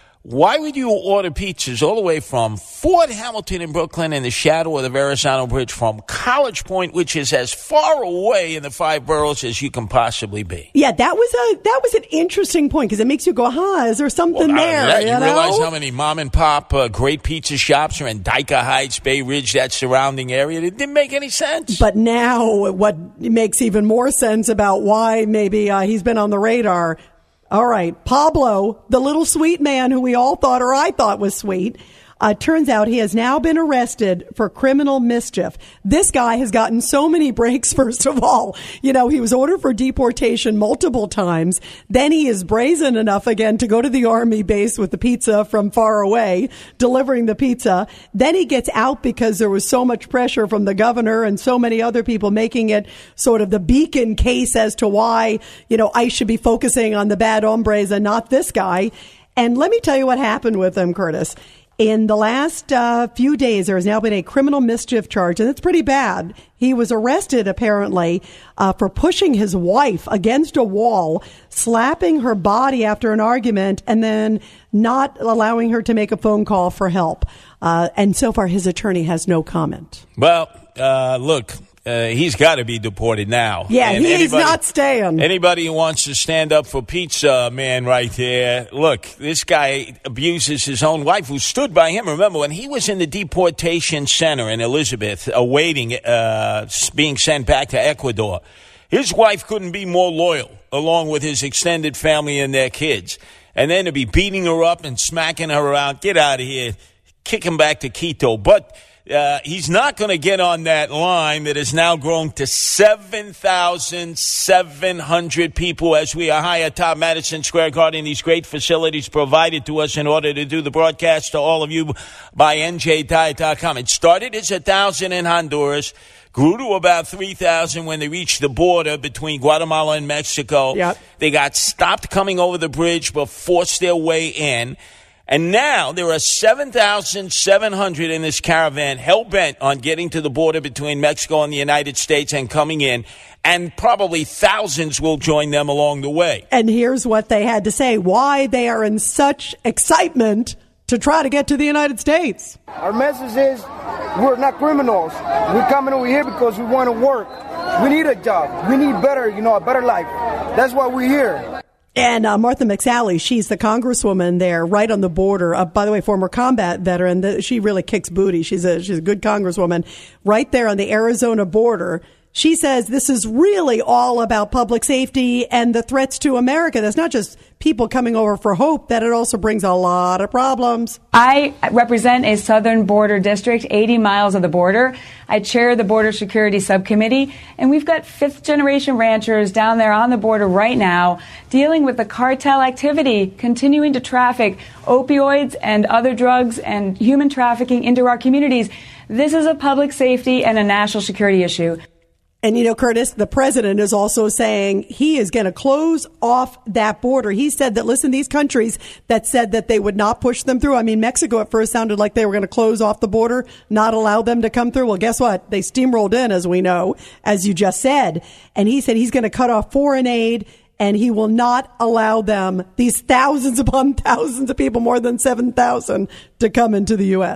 Why would you order pizzas all the way from Fort Hamilton in Brooklyn in the shadow of the Verrazano Bridge from College Point, which is as far away in the five boroughs as you can possibly be? Yeah, that was a that was an interesting point because it makes you go, huh, is there something well, there? That, you you know? realize how many mom and pop uh, great pizza shops are in Dyker Heights, Bay Ridge, that surrounding area? It didn't make any sense. But now what makes even more sense about why maybe uh, he's been on the radar. All right, Pablo, the little sweet man who we all thought, or I thought was sweet, uh, turns out he has now been arrested for criminal mischief. This guy has gotten so many breaks, first of all. You know, he was ordered for deportation multiple times. Then he is brazen enough again to go to the Army base with the pizza from far away, delivering the pizza. Then he gets out because there was so much pressure from the governor and so many other people making it sort of the beacon case as to why, you know, ICE should be focusing on the bad hombres and not this guy. And let me tell you what happened with him, Curtis. In the last uh, few days, there has now been a criminal mischief charge, and it's pretty bad. He was arrested, apparently, uh, for pushing his wife against a wall, slapping her body after an argument, and then not allowing her to make a phone call for help. Uh, and so far, his attorney has no comment. Well, uh, look. Uh, he's got to be deported now. Yeah, and he's anybody, not staying. Anybody who wants to stand up for pizza, man, right there. Look, this guy abuses his own wife who stood by him. Remember, when he was in the deportation center in Elizabeth, awaiting uh, being sent back to Ecuador, his wife couldn't be more loyal, along with his extended family and their kids. And then to be beating her up and smacking her around, get out of here, kick him back to Quito. But Uh, he's not going to get on that line that has now grown to seven thousand seven hundred people as we are high atop Madison Square Garden. These great facilities provided to us in order to do the broadcast to all of you by N J Diet dot com. It started as one thousand in Honduras, grew to about three thousand when they reached the border between Guatemala and Mexico. Yep. They got stopped coming over the bridge but forced their way in. And now there are seven thousand seven hundred in this caravan hell-bent on getting to the border between Mexico and the United States and coming in. And probably thousands will join them along the way. And here's what they had to say, why they are in such excitement to try to get to the United States. Our message is we're not criminals. We're coming over here because we want to work. We need a job. We need better, you know, a better life. That's why we're here. And uh, Martha McSally, she's the congresswoman there right on the border. Uh, by the way, former combat veteran. The, she really kicks booty. She's a, she's a good congresswoman right there on the Arizona border. She says this is really all about public safety and the threats to America. That's not just people coming over for hope, that it also brings a lot of problems. I represent a southern border district, eighty miles of the border. I chair the Border Security Subcommittee, and we've got fifth-generation ranchers down there on the border right now dealing with the cartel activity, continuing to traffic opioids and other drugs and human trafficking into our communities. This is a public safety and a national security issue. And, you know, Curtis, the president is also saying he is going to close off that border. He said that, listen, these countries that said that they would not push them through. I mean, Mexico at first sounded like they were going to close off the border, not allow them to come through. Well, guess what? They steamrolled in, as we know, as you just said. And he said he's going to cut off foreign aid and he will not allow them, these thousands upon thousands of people, more than seven thousand, to come into the U S.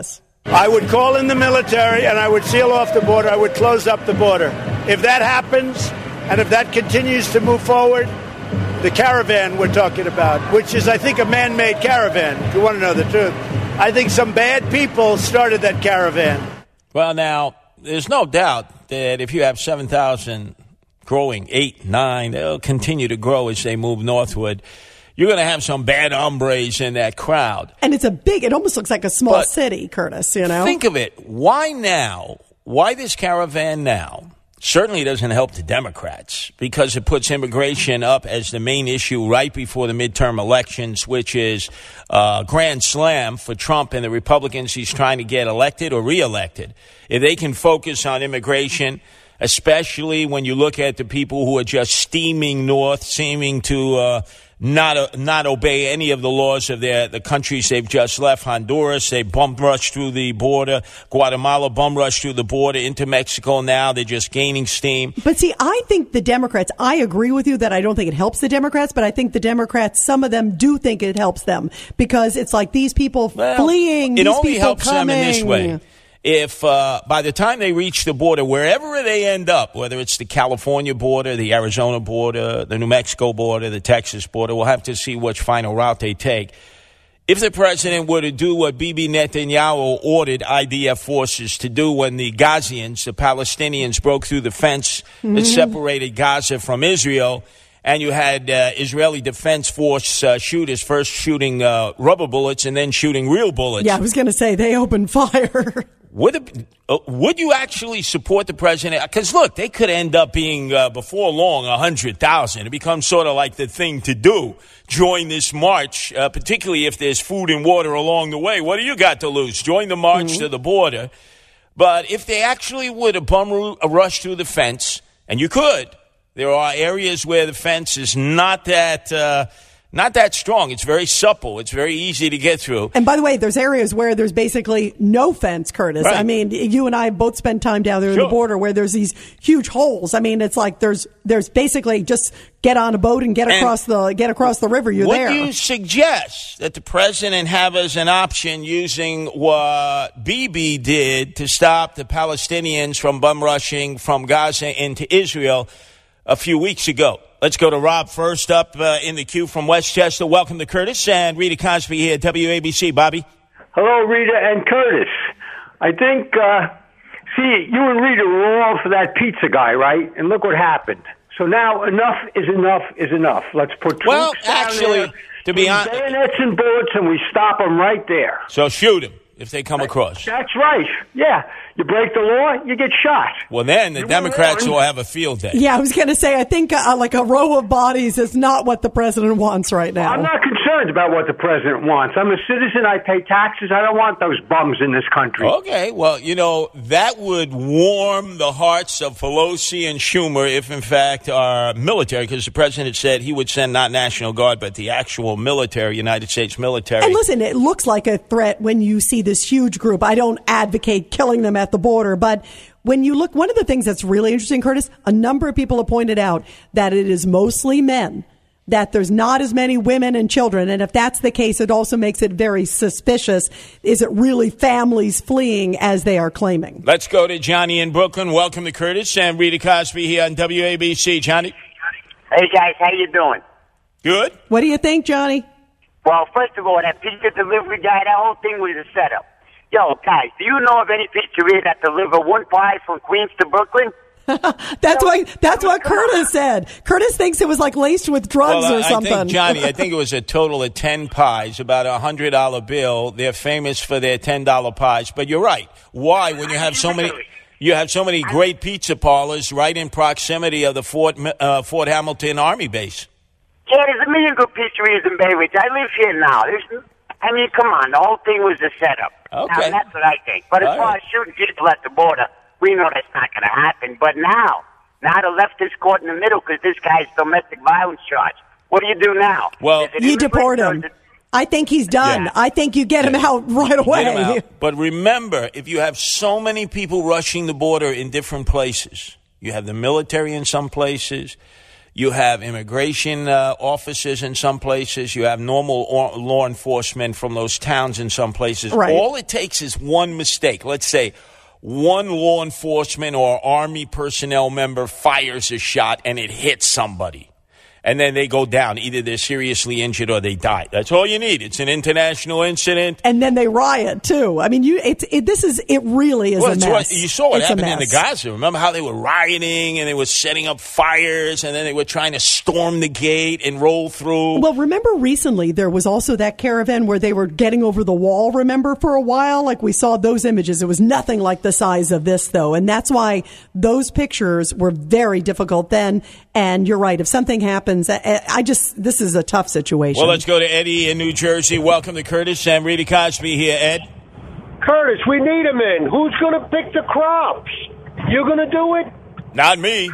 I would call in the military and I would seal off the border. I would close up the border. If that happens and if that continues to move forward, the caravan we're talking about, which is, I think, a man-made caravan, if you want to know the truth. I think some bad people started that caravan. Well, now, there's no doubt that if you have seven thousand growing, eight, nine, they'll continue to grow as they move northward. You're going to have some bad hombres in that crowd. And it's a big, it almost looks like a small But city, Curtis, you know? Think of it. Why now? Why this caravan now? Certainly doesn't help the Democrats because it puts immigration up as the main issue right before the midterm elections, which is a grand slam for Trump and the Republicans he's trying to get elected or reelected. If they can focus on immigration, especially when you look at the people who are just steaming north, seeming to uh, not uh, not obey any of the laws of their the countries they've just left. Honduras, they bum rushed through the border. Guatemala bum rushed through the border into Mexico. Now they're just gaining steam. But see, I think the Democrats, I agree with you that I don't think it helps the Democrats, but I think the Democrats, some of them do think it helps them because it's like these people Well, fleeing, it these only people helps coming. them in this way. If uh, by the time they reach the border, wherever they end up, whether it's the California border, the Arizona border, the New Mexico border, the Texas border, we'll have to see which final route they take. If the president were to do what Bibi Netanyahu ordered I D F forces to do when the Gazians, the Palestinians, broke through the fence Mm-hmm. that separated Gaza from Israel, and you had uh, Israeli Defense Force uh, shooters first shooting uh, rubber bullets and then shooting real bullets. Yeah, I was going to say they opened fire. Would it, uh, would you actually support the president? Because, look, they could end up being, uh, before long, one hundred thousand. It becomes sort of like the thing to do. Join this march, uh, particularly if there's food and water along the way. What do you got to lose? Join the march Mm-hmm. to the border. But if they actually would have bum ru- uh, rush through the fence, and you could, there are areas where the fence is not that... Uh, Not that strong. It's very supple. It's very easy to get through. And by the way, there's areas where there's basically no fence, Curtis. Right. I mean, you and I both spend time down there in Sure. the border where there's these huge holes. I mean, it's like there's there's basically just get on a boat and get And across the get across the river. You're would there. you suggest that the president have as an option using what Bibi did to stop the Palestinians from bum rushing from Gaza into Israel a few weeks ago? Let's go to Rob first up uh, in the queue from Westchester. Welcome to Curtis and Rita Cosby here at W A B C. Bobby? Hello, Rita and Curtis. I think, uh, see, you and Rita were all for that pizza guy, right? And look what happened. So now enough is enough is enough. Let's put troops Well, down actually, there, to be with honest- bayonets and bullets, and we stop them right there. So shoot him if they come across. That's right. Yeah. You break the law, you get shot. Well, then the Democrats will have a field day. Yeah, I was going to say, I think uh, like a row of bodies is not what the president wants right now. I'm not concerned about what the president wants. I'm a citizen. I pay taxes. I don't want those bums in this country. Okay, well, you know, that would warm the hearts of Pelosi and Schumer if, in fact, our military, because the president said he would send not National Guard, but the actual military, United States military. And listen, it looks like a threat when you see this huge group. I don't advocate killing them at the border, but when you look, one of the things that's really interesting, Curtis, a number of people have pointed out that it is mostly men, that there's not as many women and children. And if that's the case, it also makes it very suspicious. Is it really families fleeing as they are claiming? Let's go to Johnny in Brooklyn. Welcome to Curtis and Rita Cosby here on W A B C. Johnny? Hey, guys, how you doing? Good. What do you think, Johnny? Well, first of all, that pizza delivery guy, that whole thing was a setup. Yo, guys, do you know of any pizzeria that deliver one pie from Queens to Brooklyn? That's what that's what Curtis said. Curtis thinks it was like laced with drugs well, or I something. think, Johnny, I think it was a total of ten pies, about a one hundred dollar bill. They're famous for their ten dollar pies. But you're right. Why, when you have so many... You have so many great pizza parlors right in proximity of the Fort uh, Fort Hamilton Army base. Yeah, there's a million good pizzerias in Bay Ridge. I live here now. There's, I mean, come on. The whole thing was a setup. Okay. Now, that's what I think. But as All far right. as shooting people at the border, we know that's not going to happen. But now, now the left is caught in the middle because this guy's domestic violence charge. What do you do now? Well, You deport him. I think he's done. Yeah. I think you get him out right away. Get 'em out. But remember, if you have so many people rushing the border in different places, you have the military in some places, You have immigration uh, officers in some places. You have normal or- law enforcement from those towns in some places. Right. All it takes is one mistake. Let's say one law enforcement or Army personnel member fires a shot and it hits somebody. And then they go down. Either they're seriously injured or they die. That's all you need. It's an international incident. And then they riot, too. I mean, you. It's it, this is, it really is well, a mess. What, you saw what it's happened in the Gaza. Remember how they were rioting and they were setting up fires and then they were trying to storm the gate and roll through. Well, remember recently there was also that caravan where they were getting over the wall, remember, for a while? Like we saw those images. It was nothing like the size of this, though. And that's why those pictures were very difficult then. And you're right. If something happens, I just, this is a tough situation. Well, let's go to Eddie in New Jersey. Welcome to Curtis and Rita Cosby here, Ed. Curtis, we need him in. Who's going to pick the crops? You going to do it? Not me.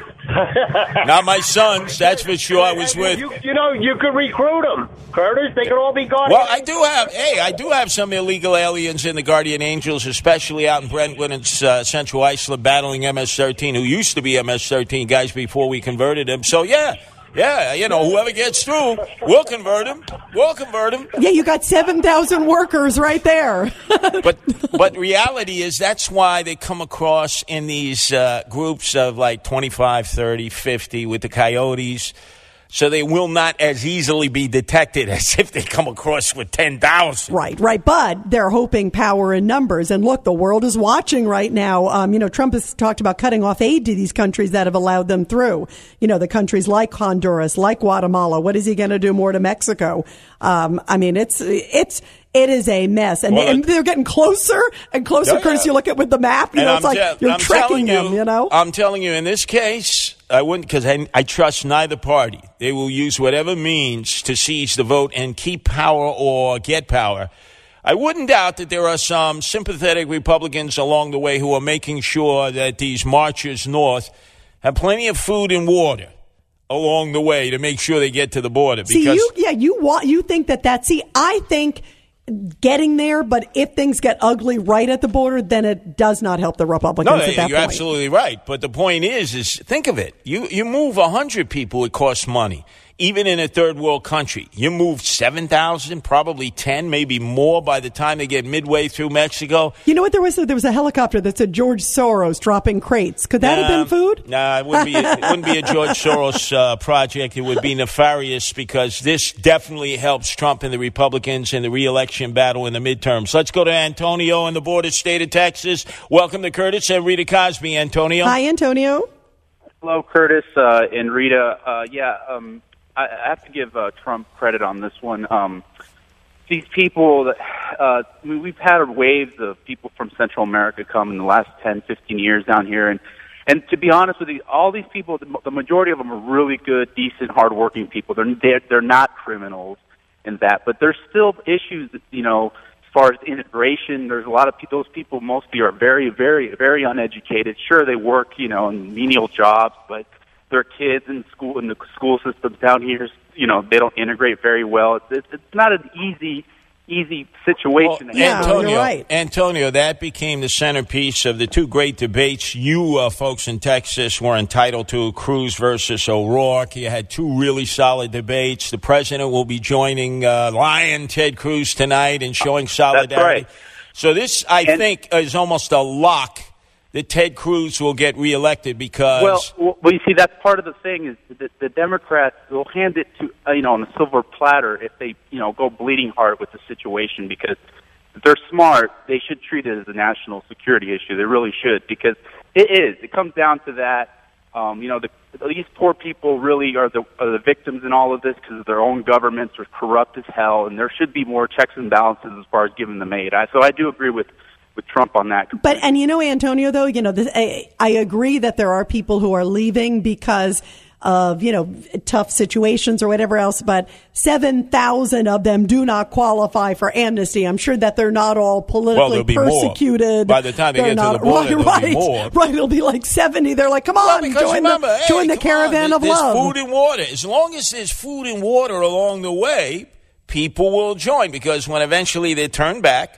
Not my sons, that's for sure. I was with. You, you know, you could recruit them, Curtis. They could all be guardian. Well, I do have, hey, I do have some illegal aliens in the Guardian Angels, especially out in Brentwood and uh, Central Islip battling M S thirteen, who used to be M S thirteen guys before we converted them. So, yeah. Yeah, you know, whoever gets through, we'll convert him. We'll convert him. Yeah, you got seven thousand workers right there. but but reality is that's why they come across in these uh, groups of like twenty-five, thirty, fifty with the coyotes. So they will not as easily be detected as if they come across with ten thousand. Right, right. But they're hoping power in numbers. And look, the world is watching right now. Um, you know, Trump has talked about cutting off aid to these countries that have allowed them through. You know, the countries like Honduras, like Guatemala. What is he going to do more to Mexico? Um, I mean, it's, it's, it is a mess. And, well, they, and they're getting closer and closer. Yeah, Curtis, yeah. you look at with the map, you and know, I'm it's like te- you're I'm trekking them, you, you know? I'm telling you, in this case, I wouldn't, because I, I trust neither party. They will use whatever means to seize the vote and keep power or get power. I wouldn't doubt that there are some sympathetic Republicans along the way who are making sure that these marchers north have plenty of food and water along the way to make sure they get to the border. See, because you, yeah, you want, you think that that, see, I think getting there, but if things get ugly right at the border, then it does not help the Republicans no, at that you're point. absolutely right. But the point is, is think of it. You you move one hundred people, it costs money. Even in a third world country, you move seven thousand, probably ten, maybe more by the time they get midway through Mexico. You know what? There was a, there was a helicopter that said George Soros dropping crates. Could that nah, have been food? Nah, it wouldn't be, it wouldn't be a George Soros uh, project. It would be nefarious because this definitely helps Trump and the Republicans in the re-election battle in the midterms. Let's go to Antonio in the border state of Texas. Welcome to Curtis and Rita Cosby, Antonio. Hi, Antonio. Hello, Curtis uh, and Rita. Uh, yeah, um, I have to give uh, Trump credit on this one. Um, these people, that uh, we've had waves of people from Central America come in the last ten, fifteen years down here. And, and to be honest with you, all these people, the majority of them are really good, decent, hardworking people. They're, they're, they're not criminals in that. But there's still issues, that, you know, as far as integration. There's a lot of people, those people mostly are very, very, very uneducated. Sure, they work, you know, in menial jobs, but their kids in school, in the school systems down here, you know, they don't integrate very well. It's, it's, it's not an easy, easy situation. Well, Antonio, right. Antonio, that became the centerpiece of the two great debates you uh, folks in Texas were entitled to, Cruz versus O'Rourke. You had two really solid debates. The president will be joining uh, Lion Ted Cruz tonight and showing solidarity. That's right. So this, I and, think, is almost a lock that Ted Cruz will get reelected because... Well, well, you see, that's part of the thing is that the Democrats will hand it to, uh, you know, on a silver platter if they, you know, go bleeding heart with the situation because if they're smart, they should treat it as a national security issue. They really should because it is. It comes down to that. Um, you know, the, these poor people really are the, are the victims in all of this because their own governments are corrupt as hell, and there should be more checks and balances as far as giving them aid. I, so I do agree with with Trump on that. But, and you know, Antonio, though, you know, this, I, I agree that there are people who are leaving because of, you know, tough situations or whatever else, but seven thousand of them do not qualify for amnesty. I'm sure that they're not all politically well, persecuted. More. By the time they they're get not, to the border, right, there'll right, be more. Right, it'll be like seventy. They're like, come on, well, join, remember, the, hey, join the caravan on. of there's love. There's food and water. As long as there's food and water along the way, people will join because when eventually they turn back,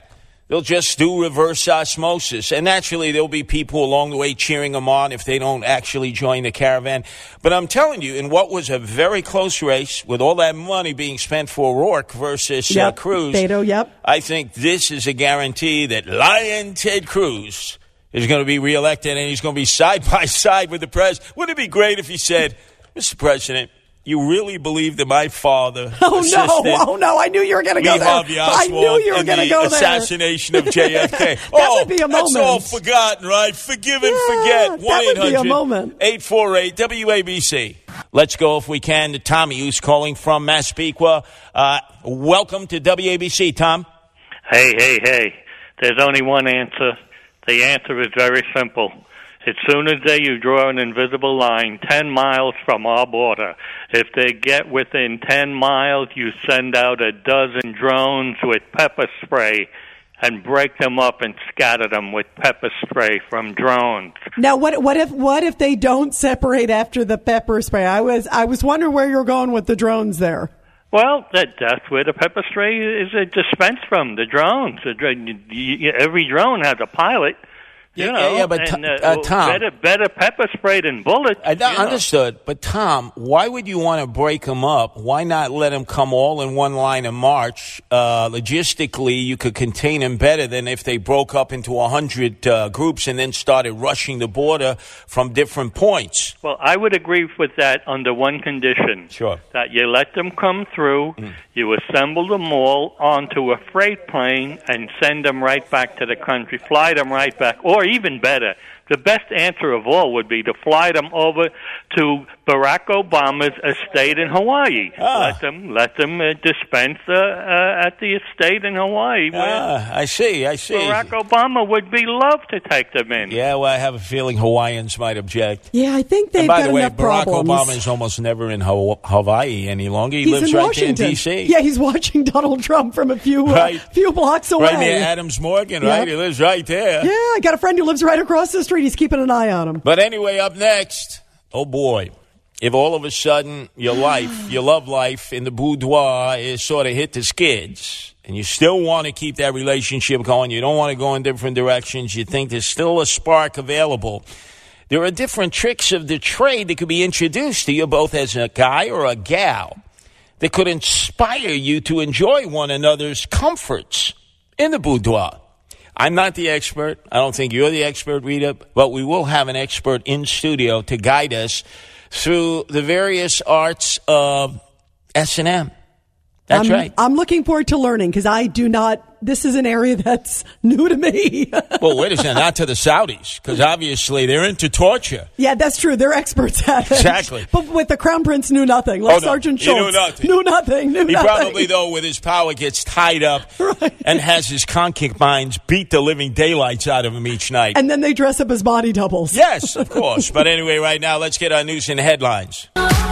They'll just do reverse osmosis. And naturally, there'll be people along the way cheering them on if they don't actually join the caravan. But I'm telling you, in what was a very close race, with all that money being spent for O'Rourke versus yep. uh, Cruz, Beto, yep. I think this is a guarantee that Lion Ted Cruz is going to be reelected, and he's going to be side by side with the president. Wouldn't it be great if he said, Mister President, you really believe that my father Oh, no. Oh, no. I knew you were going to go there. I knew you were going to go there. Assassination of J F K. that oh, would be a moment. That's all forgotten, right? Forgive and yeah, forget. That would be a moment. eight four eight W A B C. Let's go, if we can, to Tommy, who's calling from Massapequa. Uh, welcome to W A B C, Tom. Hey, hey, hey. There's only one answer. The answer is very simple. As soon as they, you draw an invisible line ten miles from our border, if they get within ten miles, you send out a dozen drones with pepper spray and break them up and scatter them with pepper spray from drones. Now, what what if what if they don't separate after the pepper spray? I was I was wondering where you're going with the drones there. Well, that, that's where the pepper spray is dispensed from, the drones. The, every drone has a pilot. You yeah, know, yeah, yeah, but and, uh, uh, Tom, better, better pepper spray than bullets. I you know. understood, but Tom, why would you want to break them up? Why not let them come all in one line of march? Uh, logistically, you could contain them better than if they broke up into a hundred uh, groups and then started rushing the border from different points. Well, I would agree with that under one condition. Sure. That you let them come through, mm. you assemble them all onto a freight plane and send them right back to the country, fly them right back, or even better, the best answer of all would be to fly them over to Barack Obama's estate in Hawaii. Ah. Let them let them uh, dispense uh, uh, at the estate in Hawaii. Ah, I see, I see. Barack Obama would be loved to take them in. Yeah, well, I have a feeling Hawaiians might object. Yeah, I think they've and by got the way, enough Barack problems. Obama is almost never in Ho- Hawaii any longer. He he's lives in right Washington. there in D C Yeah, he's watching Donald Trump from a few uh, right. few blocks away. Right near Adams Morgan, right? Yep. He lives right there. Yeah, I got a friend who lives right across the street. He's keeping an eye on him. But anyway, up next, oh boy, if all of a sudden your life, your love life in the boudoir is sort of hit the skids, and you still want to keep that relationship going, you don't want to go in different directions, you think there's still a spark available, there are different tricks of the trade that could be introduced to you both as a guy or a gal that could inspire you to enjoy one another's comforts in the boudoir. I'm not the expert. I don't think you're the expert, Rita, but we will have an expert in studio to guide us through the various arts of S and M. That's I'm, right. I'm looking forward to learning because I do not, this is an area that's new to me. Well, wait a second, not to the Saudis, because obviously they're into torture. Yeah, that's true. They're experts at it. Exactly. But with the Crown Prince knew nothing. Like oh, no. Sergeant He Schultz. knew nothing. Knew nothing. Knew he nothing. probably, though, with his power, gets tied up right. and has his concubines beat the living daylights out of him each night. And then they dress up as body doubles. Yes, of course. But anyway, right now, let's get our news and headlines.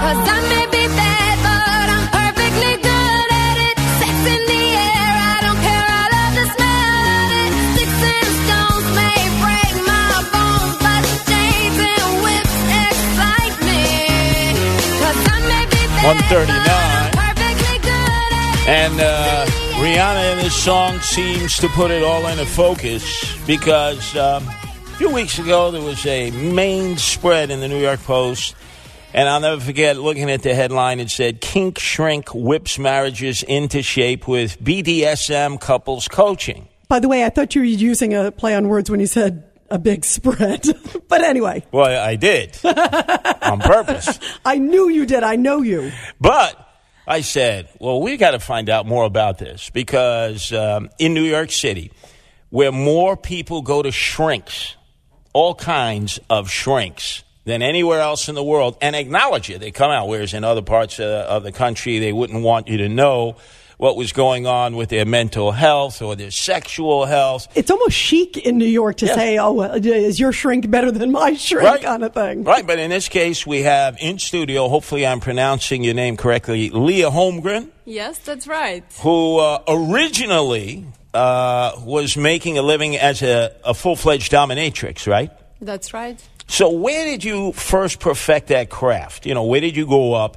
one thirty-nine. And uh, Rihanna in this song seems to put it all into focus because um, a few weeks ago there was a main spread in the New York Post, and I'll never forget looking at the headline. It said, "Kink Shrink Whips Marriages into Shape with B D S M Couples Coaching." By the way, I thought you were using a play on words when you said a big spread. But anyway. Well, I did. On purpose. I knew you did. I know you. But I said, well, we got to find out more about this because um, in New York City, where more people go to shrinks, all kinds of shrinks, than anywhere else in the world, and acknowledge it. They come out, whereas in other parts uh, of the country, they wouldn't want you to know what was going on with their mental health or their sexual health. It's almost chic in New York to yes. say, oh, is your shrink better than my shrink right. kind of thing. Right, but in this case, we have in studio, hopefully I'm pronouncing your name correctly, Leah Holmgren. Yes, that's right. Who uh, originally uh, was making a living as a, a full-fledged dominatrix, right? That's right. So where did you first perfect that craft? You know, where did you go up?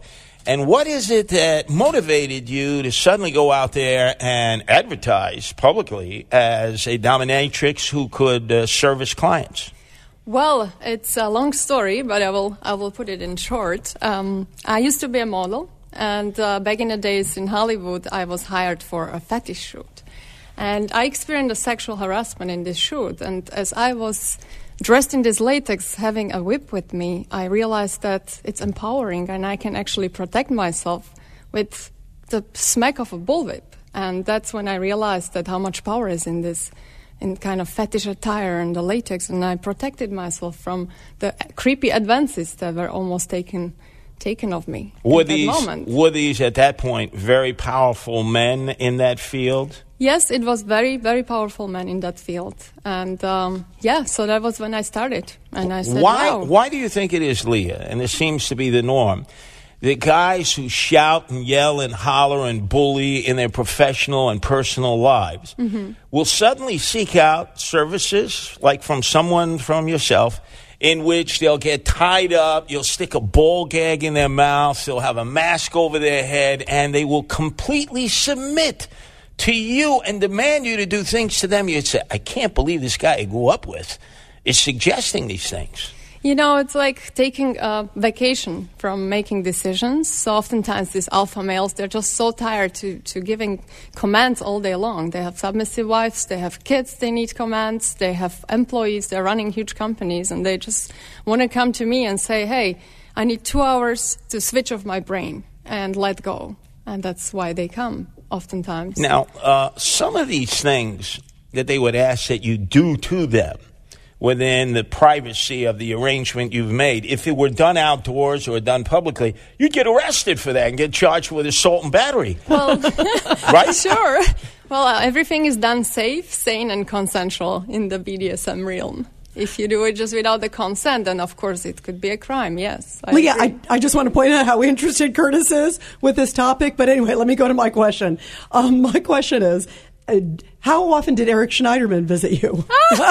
And what is it that motivated you to suddenly go out there and advertise publicly as a dominatrix who could uh, service clients? Well, it's a long story, but I will I will put it in short. Um, I used to be a model, and uh, back in the days in Hollywood, I was hired for a fetish shoot. And I experienced a sexual harassment in this shoot. And as I was dressed in this latex, having a whip with me, I realized that it's empowering and I can actually protect myself with the smack of a bullwhip. And that's when I realized that how much power is in this, in kind of fetish attire and the latex. And I protected myself from the creepy advances that were almost taken taken of me were at these, that moment. Were these, at that point, very powerful men in that field? Yes, it was very, very powerful men in that field. And, um, yeah, so that was when I started. And I said, why, wow. Why do you think it is, Leah, and this seems to be the norm, that guys who shout and yell and holler and bully in their professional and personal lives Mm-hmm. will suddenly seek out services, like from someone from yourself, in which they'll get tied up, you'll stick a ball gag in their mouth, they'll have a mask over their head, and they will completely submit to you and demand you to do things to them. You'd say, I can't believe this guy I grew up with is suggesting these things. You know, it's like taking a vacation from making decisions. So oftentimes these alpha males, they're just so tired to, to giving commands all day long. They have submissive wives, they have kids, they need commands, they have employees, they're running huge companies, and they just want to come to me and say, hey, I need two hours to switch off my brain and let go. And that's why they come oftentimes. Now, uh, some of these things that they would ask that you do to them within the privacy of the arrangement you've made, if it were done outdoors or done publicly, you'd get arrested for that and get charged with assault and battery. Well, right? Sure. Well, uh, everything is done safe, sane, and consensual in the B D S M realm. If you do it just without the consent, then of course it could be a crime, yes. I Leah, agree. I, I just want to point out how interested Curtis is with this topic. But anyway, let me go to my question. Um, my question is, uh, how often did Eric Schneiderman visit you?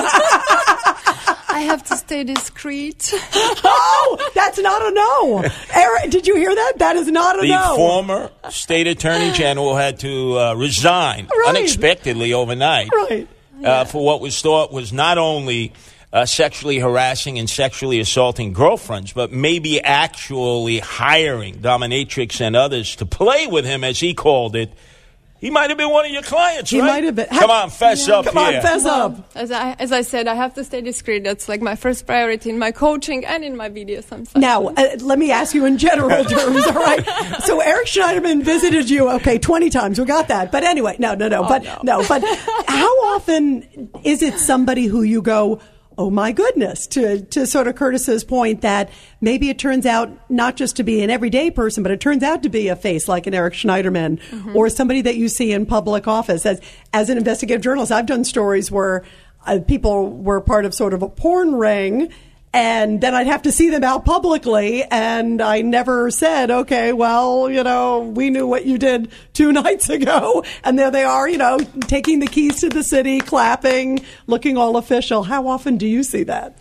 I have to stay discreet. Oh, that's not a no. Eric, did you hear that? That is not a the no. The former state attorney general had to uh, resign right. unexpectedly overnight right. uh, for what was thought was not only uh, sexually harassing and sexually assaulting girlfriends, but maybe actually hiring dominatrix and others to play with him, as he called it. He might have been one of your clients, he right? He might have been. Come on, fess yeah. up Come here. on, fess well, up. As I, as I said, I have to stay discreet. That's like my first priority in my coaching and in my B D S M session. Now, uh, let me ask you in general terms, all right? So Eric Schneiderman visited you, okay, twenty times. We got that. But anyway, no, no, no. Oh, but no. no, but how often is it somebody who you go, oh my goodness, to, to sort of Curtis's point that maybe it turns out not just to be an everyday person, but it turns out to be a face like an Eric Schneiderman Mm-hmm. or somebody that you see in public office. As, as an investigative journalist, I've done stories where uh, people were part of sort of a porn ring, and then I'd have to see them out publicly, and I never said, okay, well, you know, we knew what you did two nights ago, and there they are, you know, taking the keys to the city, clapping, looking all official. How often do you see that?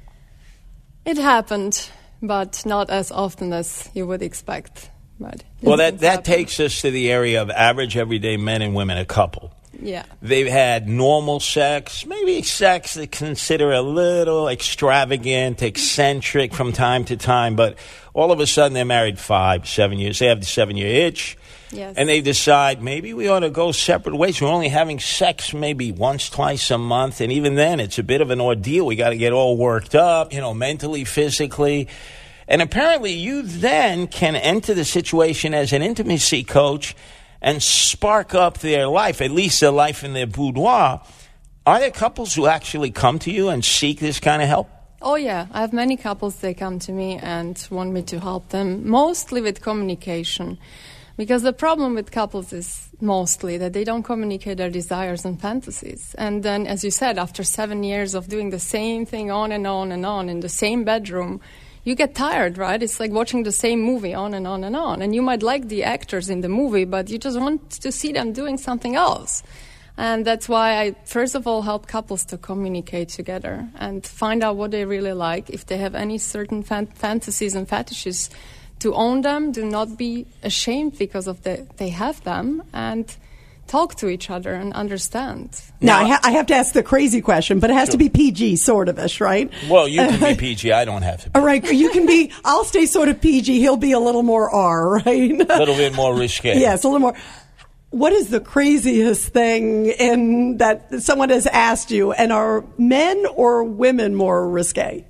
It happened, but not as often as you would expect. But Well, that, that takes us to the area of average everyday men and women, a couple. Yeah. They've had normal sex, maybe sex they consider a little extravagant, eccentric from time to time, but all of a sudden they're married five, seven years. They have the seven-year itch, Yes. and they decide maybe we ought to go separate ways. We're only having sex maybe once, twice a month, and even then it's a bit of an ordeal. We got to get all worked up, you know, mentally, physically. And apparently you then can enter the situation as an intimacy coach and spark up their life, at least their life in their boudoir. Are there couples who actually come to you and seek this kind of help? Oh, yeah. I have many couples, they come to me and want me to help them, mostly with communication. Because the problem with couples is mostly that they don't communicate their desires and fantasies. And then, as you said, after seven years of doing the same thing on and on and on in the same bedroom, you get tired, right? It's like watching the same movie on and on and on. And you might like the actors in the movie, but you just want to see them doing something else. And that's why I, first of all, help couples to communicate together and find out what they really like. If they have any certain fan- fantasies and fetishes, to own them, do not be ashamed because of the they have them, and talk to each other and understand. Now, I, ha- I have to ask the crazy question, but it has sure. to be P G, sort of-ish, right? Well, you can be P G. I don't have to be. All right, you can be, I'll stay sort of P G. He'll be a little more R, right? A little bit more risque. Yes, a little more. What is the craziest thing in that someone has asked you, and are men or women more risque?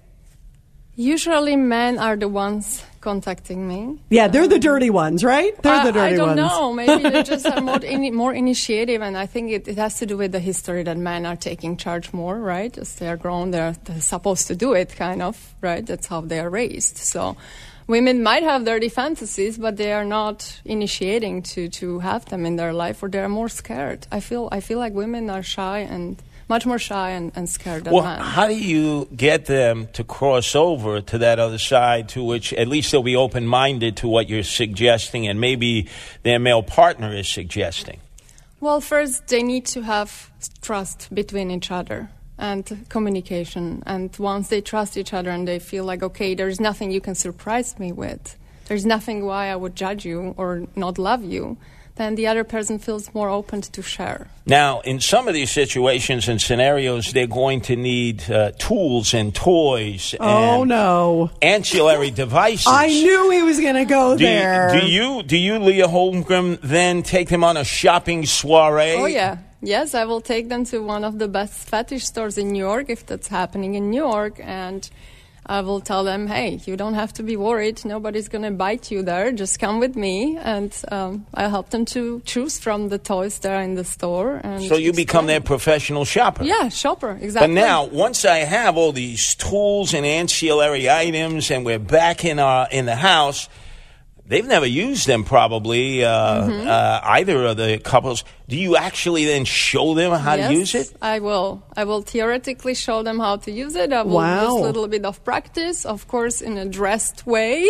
Usually men are the ones contacting me. Yeah, they're the dirty ones, right? They're the dirty ones. I don't ones. know. Maybe they just are more, in, more initiative, and I think it, it has to do with the history that men are taking charge more, right? As they are grown, they're, they're supposed to do it, kind of, right? That's how they are raised. So women might have dirty fantasies, but they are not initiating to, to have them in their life, or they are more scared. I feel I feel like women are shy and much more shy and, and scared than well, men. How do you get them to cross over to that other side, to which at least they'll be open-minded to what you're suggesting and maybe their male partner is suggesting? Well, first, they need to have trust between each other and communication. And once they trust each other and they feel like, okay, there's nothing you can surprise me with, there's nothing why I would judge you or not love you, then the other person feels more open to share. Now, in some of these situations and scenarios, they're going to need uh, tools and toys oh, and no. ancillary devices. I knew he was going to go do there. You, do you, do you, Leah Holmgren, then take them on a shopping soiree? Oh, yeah. Yes, I will take them to one of the best fetish stores in New York, if that's happening in New York, and I will tell them, hey, you don't have to be worried. Nobody's going to bite you there. Just come with me. And um, I'll help them to choose from the toys there in the store. And so you become their professional shopper. Yeah, shopper, exactly. But now, once I have all these tools and ancillary items and we're back in, our, in the house, they've never used them probably, uh, mm-hmm. uh, either of the couples. Do you actually then show them how yes, to use it? I will. I will theoretically show them how to use it. I will wow. use a little bit of practice, of course, in a dressed way.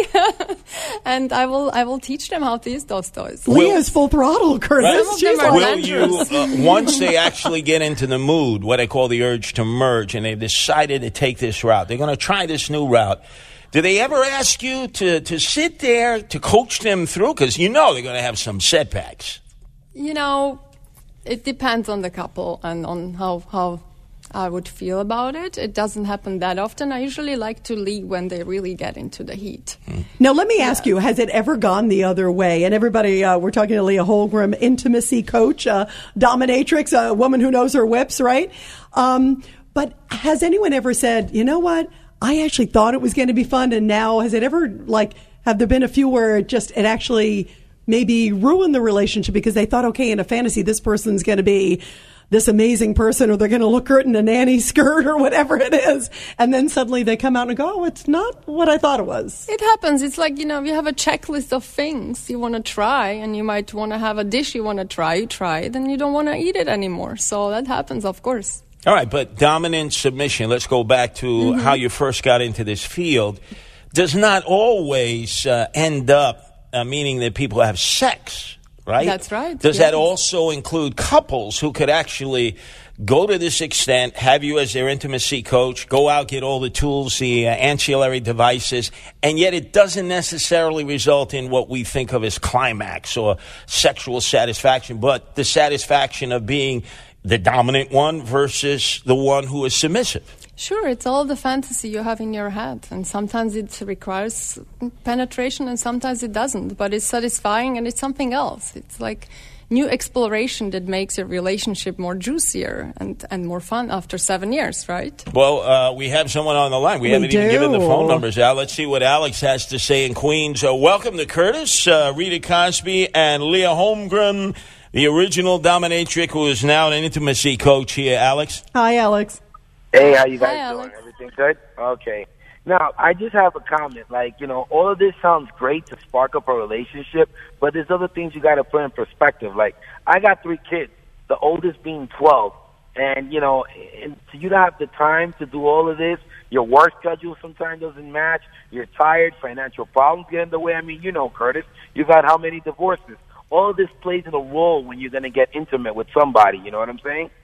And I will I will teach them how to use those toys. Leah's full throttle, Curtis. Some of them are Will you, uh, once they actually get into the mood, what I call the urge to merge, and they've decided to take this route, they're going to try this new route, do they ever ask you to, to sit there, to coach them through? Because you know they're going to have some setbacks. You know, it depends on the couple and on how, how I would feel about it. It doesn't happen that often. I usually like to lead when they really get into the heat. Hmm. Now, let me ask you, has it ever gone the other way? And everybody, uh, we're talking to Leah Holmgren, intimacy coach, uh, dominatrix, a woman who knows her whips, right? Um, but has anyone ever said, you know what? I actually thought it was going to be fun, and now has it ever, like, have there been a few where it just, it actually maybe ruined the relationship because they thought, okay, in a fantasy, this person's going to be this amazing person, or they're going to look good in a nanny skirt or whatever it is, and then suddenly they come out and go, oh, it's not what I thought it was. It happens. It's like, you know, you have a checklist of things you want to try, and you might want to have a dish you want to try, you try it, and you don't want to eat it anymore. So that happens, of course. All right, but dominant submission, let's go back to mm-hmm. how you first got into this field, does not always uh, end up uh, meaning that people have sex, right? That's right. Does yes. that also include couples who could actually go to this extent, have you as their intimacy coach, go out, get all the tools, the uh, ancillary devices, and yet it doesn't necessarily result in what we think of as climax or sexual satisfaction, but the satisfaction of being the dominant one versus the one who is submissive? Sure, it's all the fantasy you have in your head, and sometimes it requires penetration and sometimes it doesn't, but it's satisfying and it's something else. It's like new exploration that makes your relationship more juicier and, and more fun after seven years, right? Well, uh, we have someone on the line. We, we haven't do. even given the phone numbers out. Let's see what Alex has to say in Queens. Uh, welcome to Curtis, uh, Rita Cosby, and Leah Holmgren, the original dominatrix who is now an intimacy coach here. Alex? Hi, Alex. Hey, how you guys Hi, doing? Alex. Everything good? Okay. Now, I just have a comment. Like, you know, all of this sounds great to spark up a relationship, but there's other things you got to put in perspective. Like, I got three kids, the oldest being twelve, and, you know, and so you don't have the time to do all of this. Your work schedule sometimes doesn't match. You're tired. Financial problems get in the way. I mean, you know, Curtis, you've had how many divorces? All of this plays in a role when you're going to get intimate with somebody. You know what I'm saying?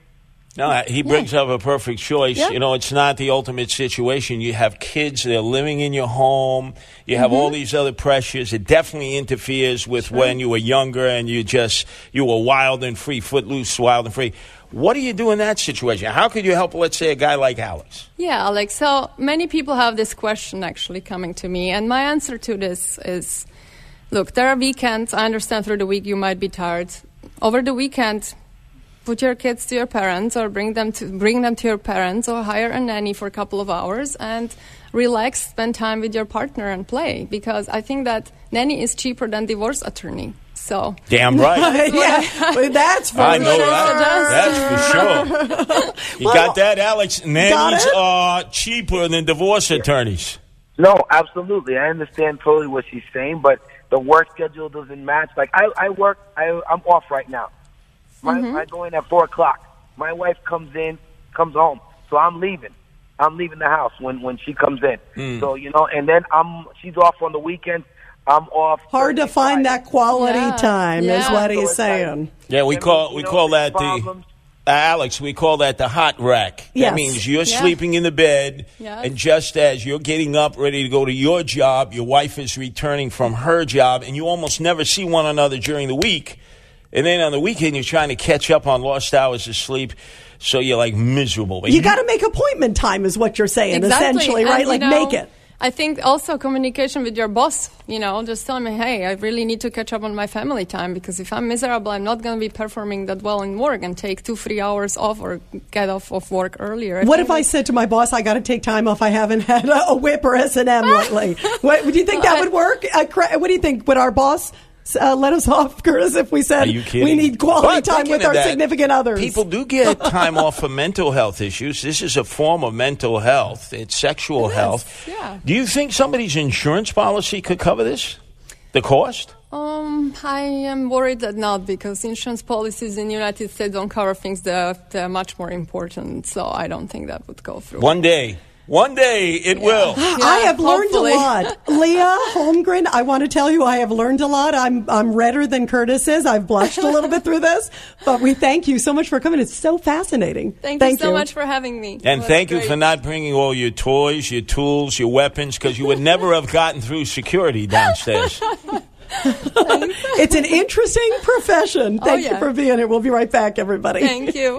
No, he brings yeah. up a perfect choice. Yeah. You know, it's not the ultimate situation. You have kids that are living in your home. You have mm-hmm. all these other pressures. It definitely interferes with sure. when you were younger and you just, you were wild and free, footloose, wild and free. What do you do in that situation? How could you help, let's say, a guy like Alex? Yeah, Alex. So many people have this question actually coming to me. And my answer to this is, look, there are weekends. I understand through the week you might be tired. Over the weekend, put your kids to your parents or bring them to bring them to your parents or hire a nanny for a couple of hours and relax, spend time with your partner and play. Because I think that nanny is cheaper than divorce attorney. So damn right. yeah, well, that's for I know sure. that. That's for sure. You well, got that, Alex? Nannies are cheaper than divorce attorneys. No, absolutely. I understand totally what she's saying, but the work schedule doesn't match. Like I, I work. I, I'm off right now. My, mm-hmm. I go in at four o'clock. My wife comes in, comes home, so I'm leaving. I'm leaving the house when, when she comes in. Mm. So you know, and then I'm. She's off on the weekend. I'm off. Hard to find that quality yeah. time, yeah. is what so he's saying. Like, yeah, we call we know, call that problems. the uh, Alex. We call that the hot rack. Yes. That means you're yeah. sleeping in the bed, yes. and just as you're getting up, ready to go to your job, your wife is returning from her job, and you almost never see one another during the week. And then on the weekend, you're trying to catch up on lost hours of sleep, so you're like miserable. But you you got to make appointment time, is what you're saying, exactly. essentially, right? And, like know, make it. I think also communication with your boss, you know, just tell me, hey, I really need to catch up on my family time because if I'm miserable, I'm not going to be performing that well in work and take two, three hours off or get off of work earlier. I what if I said to my boss, I got to take time off, I haven't had a, a whip or S and M lately? What, do you think that would work? Uh, what do you think? Would our boss uh, let us off, Curtis, if we said we need quality but time with our that, significant others? People do get time off for mental health issues. This is a form of mental health. It's sexual it health. Is, yeah. Do you think somebody's insurance policy could cover this? The cost? Um, I am worried that not, because insurance policies in the United States don't cover things that, that are much more important. So I don't think that would go through. One day. One day it yeah. will. Yeah, I have hopefully. learned a lot. Leah Holmgren, I want to tell you I have learned a lot. I'm I'm redder than Curtis is. I've blushed a little bit through this. But we thank you so much for coming. It's so fascinating. Thank, thank you so you. much for having me. And That's thank great. you for not bringing all your toys, your tools, your weapons, because you would never have gotten through security downstairs. It's an interesting profession. Thank oh, yeah. you for being here. We'll be right back, everybody. Thank you.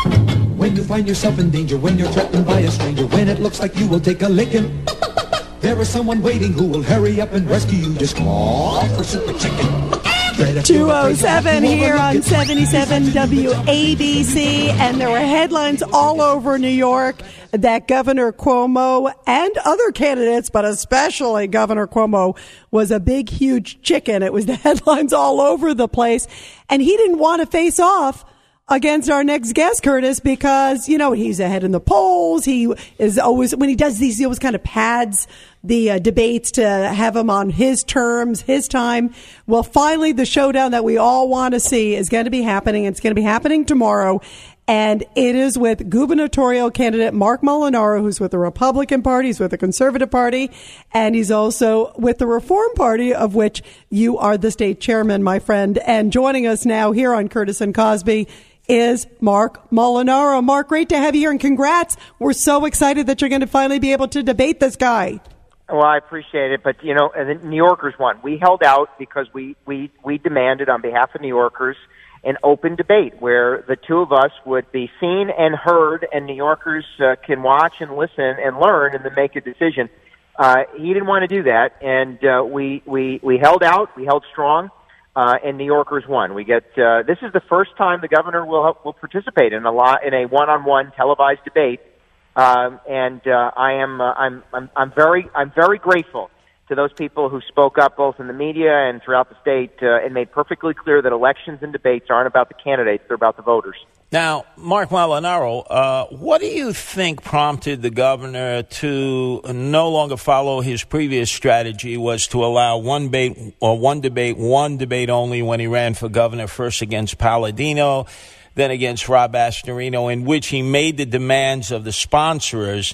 When you find yourself in danger, when you're threatened by a stranger, when it looks like you will take a licking, there is someone waiting who will hurry up and rescue you. Just call for Super Chicken. two oh seven here on seventy-seven W A B C, and there were headlines all over New York that Governor Cuomo and other candidates, but especially Governor Cuomo, was a big, huge chicken. It was the headlines all over the place, and he didn't want to face off against our next guest, Curtis, because, you know, he's ahead in the polls. He is always, when he does these, he always kind of pads the uh, debates to have him on his terms, his time. Well, finally, the showdown that we all want to see is going to be happening. It's going to be happening tomorrow. And it is with gubernatorial candidate Marc Molinaro, who's with the Republican Party, he's with the Conservative Party, and he's also with the Reform Party, of which you are the state chairman, my friend. And joining us now here on Curtis and Cosby is Marc Molinaro. Marc, great to have you here, and congrats. We're so excited that you're going to finally be able to debate this guy. Well, I appreciate it, but, you know, the New Yorkers won. We held out because we, we, we demanded on behalf of New Yorkers an open debate where the two of us would be seen and heard, and New Yorkers uh, can watch and listen and learn and then make a decision. Uh, he didn't want to do that, and uh, we, we, we held out, we held strong. Uh, and New Yorkers won. We get uh, this is the first time the governor will will participate in a lot in a one-on-one televised debate, um, and uh, I am uh, I'm I'm I'm very I'm very grateful to those people who spoke up both in the media and throughout the state uh, and made perfectly clear that elections and debates aren't about the candidates; they're about the voters. Now, Marc Molinaro, uh, what do you think prompted the governor to no longer follow his previous strategy, was to allow one debate, or one debate, one debate only when he ran for governor, first against Palladino, then against Rob Astorino, in which he made the demands of the sponsors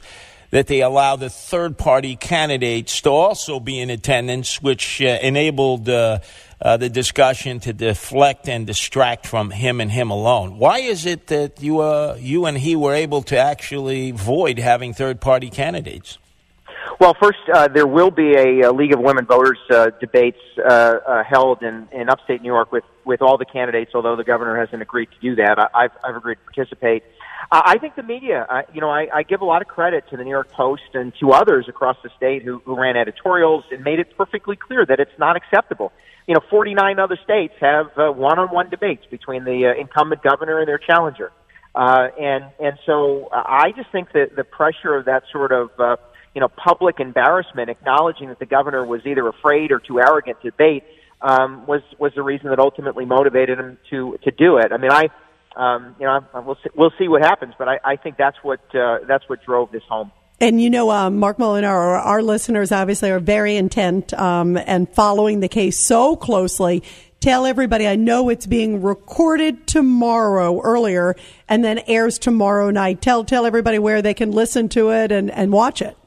that they allow the third-party candidates to also be in attendance, which uh, enabled uh, uh, the discussion to deflect and distract from him and him alone. Why is it that you, uh, you and he were able to actually void having third-party candidates? Well, first, uh, there will be a, a League of Women Voters uh, debates uh, uh, held in, in upstate New York with, with all the candidates, although the governor hasn't agreed to do that. I, I've, I've agreed to participate. Uh, I think the media, uh, you know, I, I give a lot of credit to the New York Post and to others across the state who, who ran editorials and made it perfectly clear that it's not acceptable. You know, forty-nine other states have uh, one-on-one debates between the uh, incumbent governor and their challenger. Uh, and, and so uh, I just think that the pressure of that sort of, uh, you know, public embarrassment, acknowledging that the governor was either afraid or too arrogant to debate, um, was, was the reason that ultimately motivated him to, to do it. I mean, I, Um, you know, we'll see, we'll see what happens, but I, I think that's what uh, that's what drove this home. And you know, um, Mark Molinaro, our, our listeners obviously are very intent um, and following the case so closely. Tell everybody, I know it's being recorded tomorrow earlier and then airs tomorrow night. Tell tell everybody where they can listen to it and, and watch it.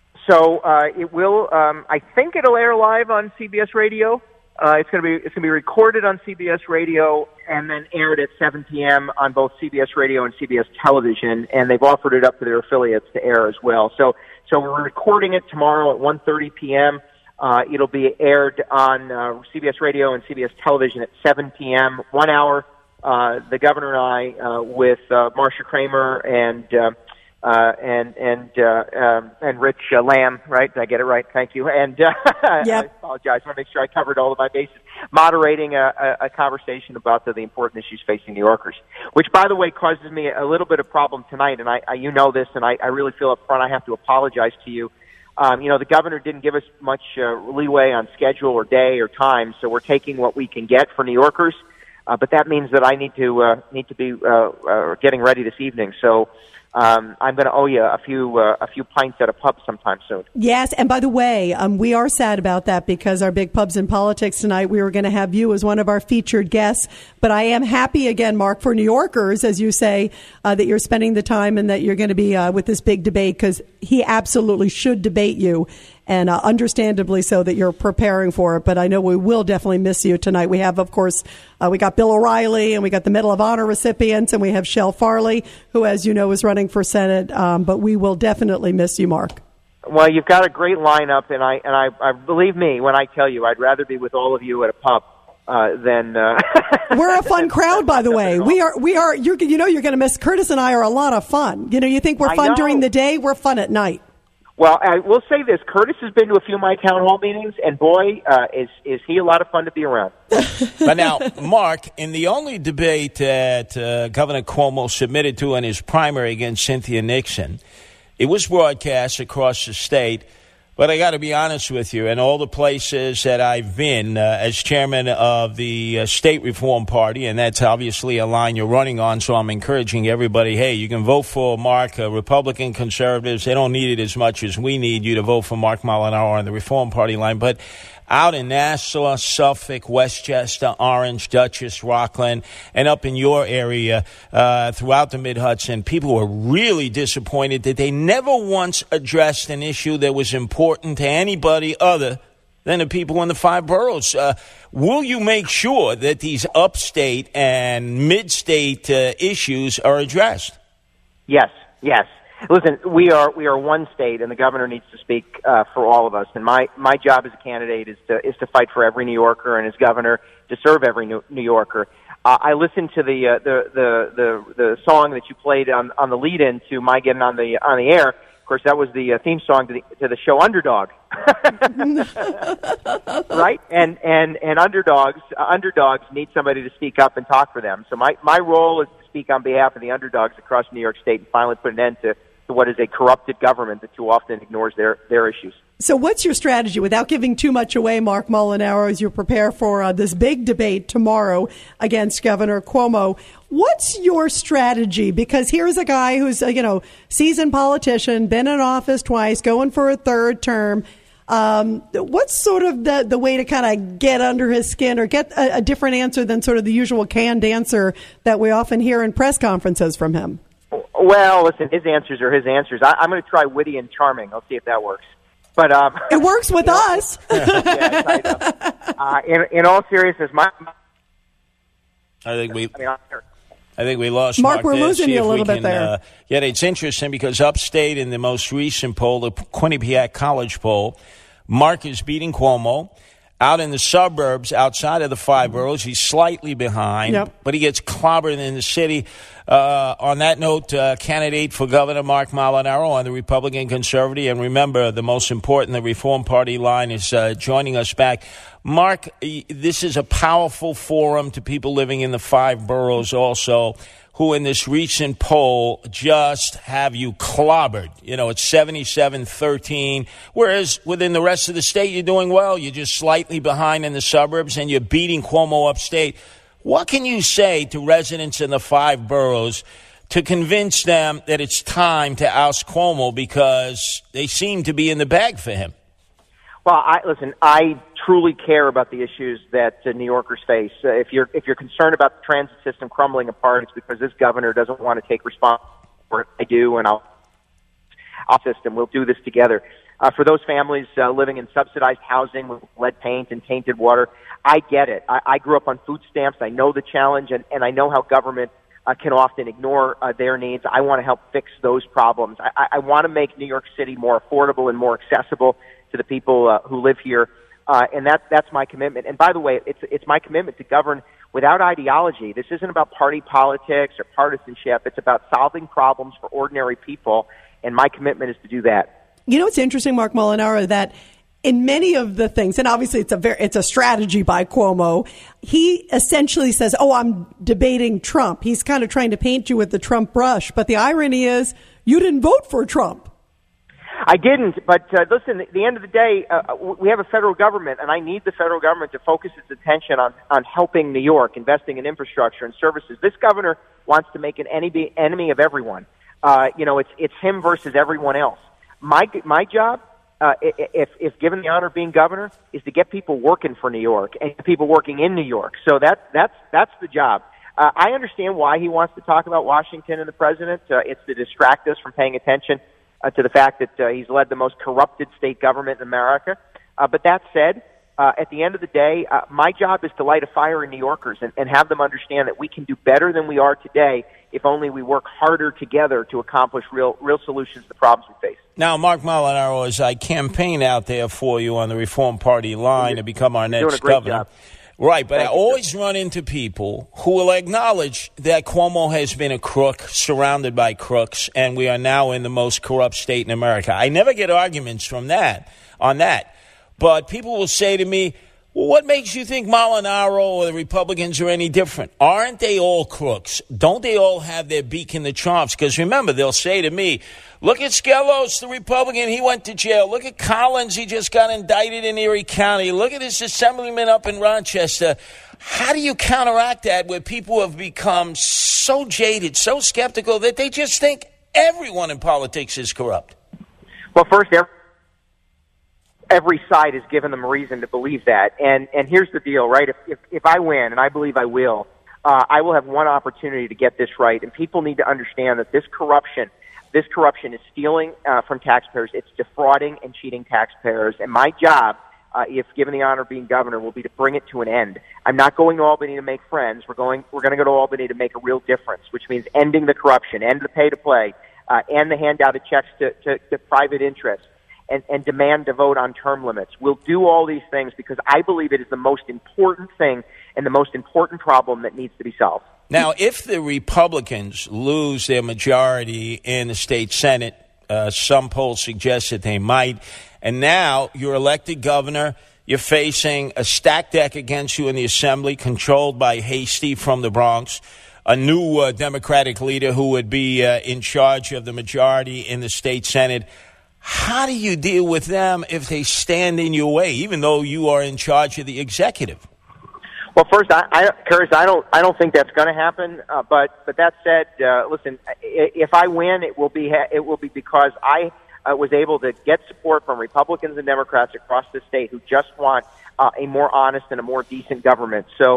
So uh, it will. Um, I think it'll air live on C B S Radio. Uh, it's going to be it's going to be recorded on C B S Radio and then aired at seven p.m. on both C B S Radio and C B S Television, and they've offered it up to their affiliates to air as well. So, so we're recording it tomorrow at one thirty p.m. Uh, it'll be aired on uh, C B S Radio and C B S Television at seven p.m. One hour. Uh, the governor and I, uh, with uh, Marcia Kramer and uh, uh, and and uh, um, and Rich uh, Lamb, right? Did I get it right? Thank you. And uh, yep. I apologize. I want to make sure I covered all of my bases. Moderating a, a, a conversation about the, the important issues facing New Yorkers, which, by the way, causes me a little bit of problem tonight. And I, I you know this, and I, I really feel up front I have to apologize to you. Um, you know, the governor didn't give us much uh, leeway on schedule or day or time, so we're taking what we can get for New Yorkers. Uh, but that means that I need to uh, need to be uh, uh, getting ready this evening. So um, I'm going to owe you a few uh, a few pints at a pub sometime soon. Yes, and by the way, um, we are sad about that because our Big Pubs in Politics tonight, we were going to have you as one of our featured guests. But I am happy again, Mark, for New Yorkers, as you say, uh, that you're spending the time and that you're going to be uh, with this big debate, because he absolutely should debate you. And uh, understandably so that you're preparing for it. But I know we will definitely miss you tonight. We have, of course, uh, we got Bill O'Reilly, and we got the Medal of Honor recipients, and we have Shel Farley, who, as you know, is running for Senate. Um, but we will definitely miss you, Mark. Well, you've got a great lineup, and I and I, I believe me when I tell you, I'd rather be with all of you at a pub. Uh, then uh, we're a fun crowd, by the way. We are, we are. You're, you know, you're going to miss Curtis and I are a lot of fun. You know, you think we're fun during the day, we're fun at night. Well, I will say this. Curtis has been to a few of my town hall meetings, and boy, uh, is is he a lot of fun to be around. But now, Mark, in the only debate that uh, Governor Cuomo submitted to in his primary against Cynthia Nixon, it was broadcast across the state. But I got to be honest with you, in all the places that I've been uh, as chairman of the uh, State Reform Party, and that's obviously a line you're running on, so I'm encouraging everybody, hey, you can vote for Mark. Uh, Republican conservatives, they don't need it as much as we need you to vote for Mark Molinaro on the Reform Party line. But out in Nassau, Suffolk, Westchester, Orange, Dutchess, Rockland, and up in your area uh, throughout the Mid-Hudson, people were really disappointed that they never once addressed an issue that was important to anybody other than the people in the five boroughs. Uh, will you make sure that these upstate and mid-state uh, issues are addressed? Yes, yes. Listen, we are we are one state, and the governor needs to speak uh, for all of us. And my, my job as a candidate is to is to fight for every New Yorker, and as governor, to serve every New, New Yorker. Uh, I listened to the, uh, the the the the song that you played on on the lead-in to my getting on the on the air. Of course, that was the uh, theme song to the to the show Underdog, right? And and and underdogs uh, underdogs need somebody to speak up and talk for them. So my my role is to speak on behalf of the underdogs across New York State and finally put an end to. to what is a corrupted government that too often ignores their, their issues. So what's your strategy, without giving too much away, Mark Molinaro, as you prepare for uh, this big debate tomorrow against Governor Cuomo? What's your strategy? Because here's a guy who's a, you know, seasoned politician, been in office twice, going for a third term. Um, what's sort of the, the way to kind of get under his skin or get a, a different answer than sort of the usual canned answer that we often hear in press conferences from him? Well, listen, his answers are his answers. I, I'm going to try witty and charming. I'll see if that works. But um, it works with us. Yes, I know. Uh, in, in all seriousness, my I think we. I mean, I think we lost Mark. Mark We're there. losing See you a if we little bit can, there. Uh, yet it's interesting because upstate in the most recent poll, the Quinnipiac College poll, Mark is beating Cuomo. Out in the suburbs, outside of the five boroughs, he's slightly behind, Yep. but he gets clobbered in the city. Uh, on that note, uh, candidate for governor Mark Molinaro on the Republican Conservative, and remember, the most important, the Reform Party line is uh, joining us back. Mark, this is a powerful forum to people living in the five boroughs also, who in this recent poll just have you clobbered. You know, it's seventy-seven thirteen, whereas within the rest of the state, you're doing well. You're just slightly behind in the suburbs, and you're beating Cuomo upstate. What can you say to residents in the five boroughs to convince them that it's time to oust Cuomo because they seem to be in the bag for him? Well, I listen. I truly care about the issues that uh, New Yorkers face. Uh, if you're if you're concerned about the transit system crumbling apart, it's because this governor doesn't want to take responsibility for it. I do, and I'll I'll system. We'll do this together. Uh, for those families uh, living in subsidized housing with lead paint and tainted water, I get it. I, I grew up on food stamps. I know the challenge, and, and I know how government uh, can often ignore uh, their needs. I want to help fix those problems. I, I, I want to make New York City more affordable and more accessible to the people uh, who live here, uh, and that, that's my commitment. And by the way, it's, it's my commitment to govern without ideology. This isn't about party politics or partisanship. It's about solving problems for ordinary people, and my commitment is to do that. You know, it's interesting, Mark Molinaro, that in many of the things, and obviously it's a very, it's a strategy by Cuomo, he essentially says, oh, I'm debating Trump. He's kind of trying to paint you with the Trump brush. But the irony is you didn't vote for Trump. I didn't, but uh, listen, at the end of the day, uh, we have a federal government, and I need the federal government to focus its attention on, on helping New York, investing in infrastructure and services. This governor wants to make an enemy, enemy of everyone. Uh, you know, it's, it's him versus everyone else. My, my job, uh, if, if given the honor of being governor, is to get people working for New York and people working in New York. So that, that's, that's the job. Uh, I understand why he wants to talk about Washington and the president. Uh, it's to distract us from paying attention Uh, to the fact that uh, he's led the most corrupted state government in America. Uh, but that said, uh, at the end of the day, uh, my job is to light a fire in New Yorkers and, and have them understand that we can do better than we are today if only we work harder together to accomplish real real solutions to the problems we face. Now, Mark Molinaro, as I campaign out there for you on the Reform Party line to become our You're next doing a great governor. job. Right, but Thank I you, always run into people who will acknowledge that Cuomo has been a crook, surrounded by crooks, and we are now in the most corrupt state in America. I never get arguments from that, on that. But people will say to me, well, what makes you think Molinaro or the Republicans are any different? Aren't they all crooks? Don't they all have their beak in the troughs? Because remember, they'll say to me, look at Skelos, the Republican, he went to jail. Look at Collins, he just got indicted in Erie County. Look at this assemblyman up in Rochester. How do you counteract that where people have become so jaded, so skeptical that they just think everyone in politics is corrupt? Well, first, every, every side has given them a reason to believe that. And, and here's the deal, right? If, if, if I win, and I believe I will, uh, I will have one opportunity to get this right. And people need to understand that this corruption This corruption is stealing uh, from taxpayers. It's defrauding and cheating taxpayers. And my job, uh, if given the honor of being governor, will be to bring it to an end. I'm not going to Albany to make friends. We're going. We're going to go to Albany to make a real difference, which means ending the corruption, end the pay-to-play, uh, and the handout of checks to, to, to private interests, and, and demand to vote on term limits. We'll do all these things because I believe it is the most important thing and the most important problem that needs to be solved. Now, if the Republicans lose their majority in the state Senate, uh, some polls suggest that they might, and now you're elected governor, you're facing a stacked deck against you in the Assembly controlled by Hasty from the Bronx, a new uh, Democratic leader who would be uh, in charge of the majority in the state Senate. How do you deal with them if they stand in your way, even though you are in charge of the executive? Well, first, I, I, Curtis, I don't, I don't think that's going to happen. Uh, but, but that said, uh, listen, if I win, it will be, it will be because I uh, was able to get support from Republicans and Democrats across the state who just want uh, a more honest and a more decent government. So,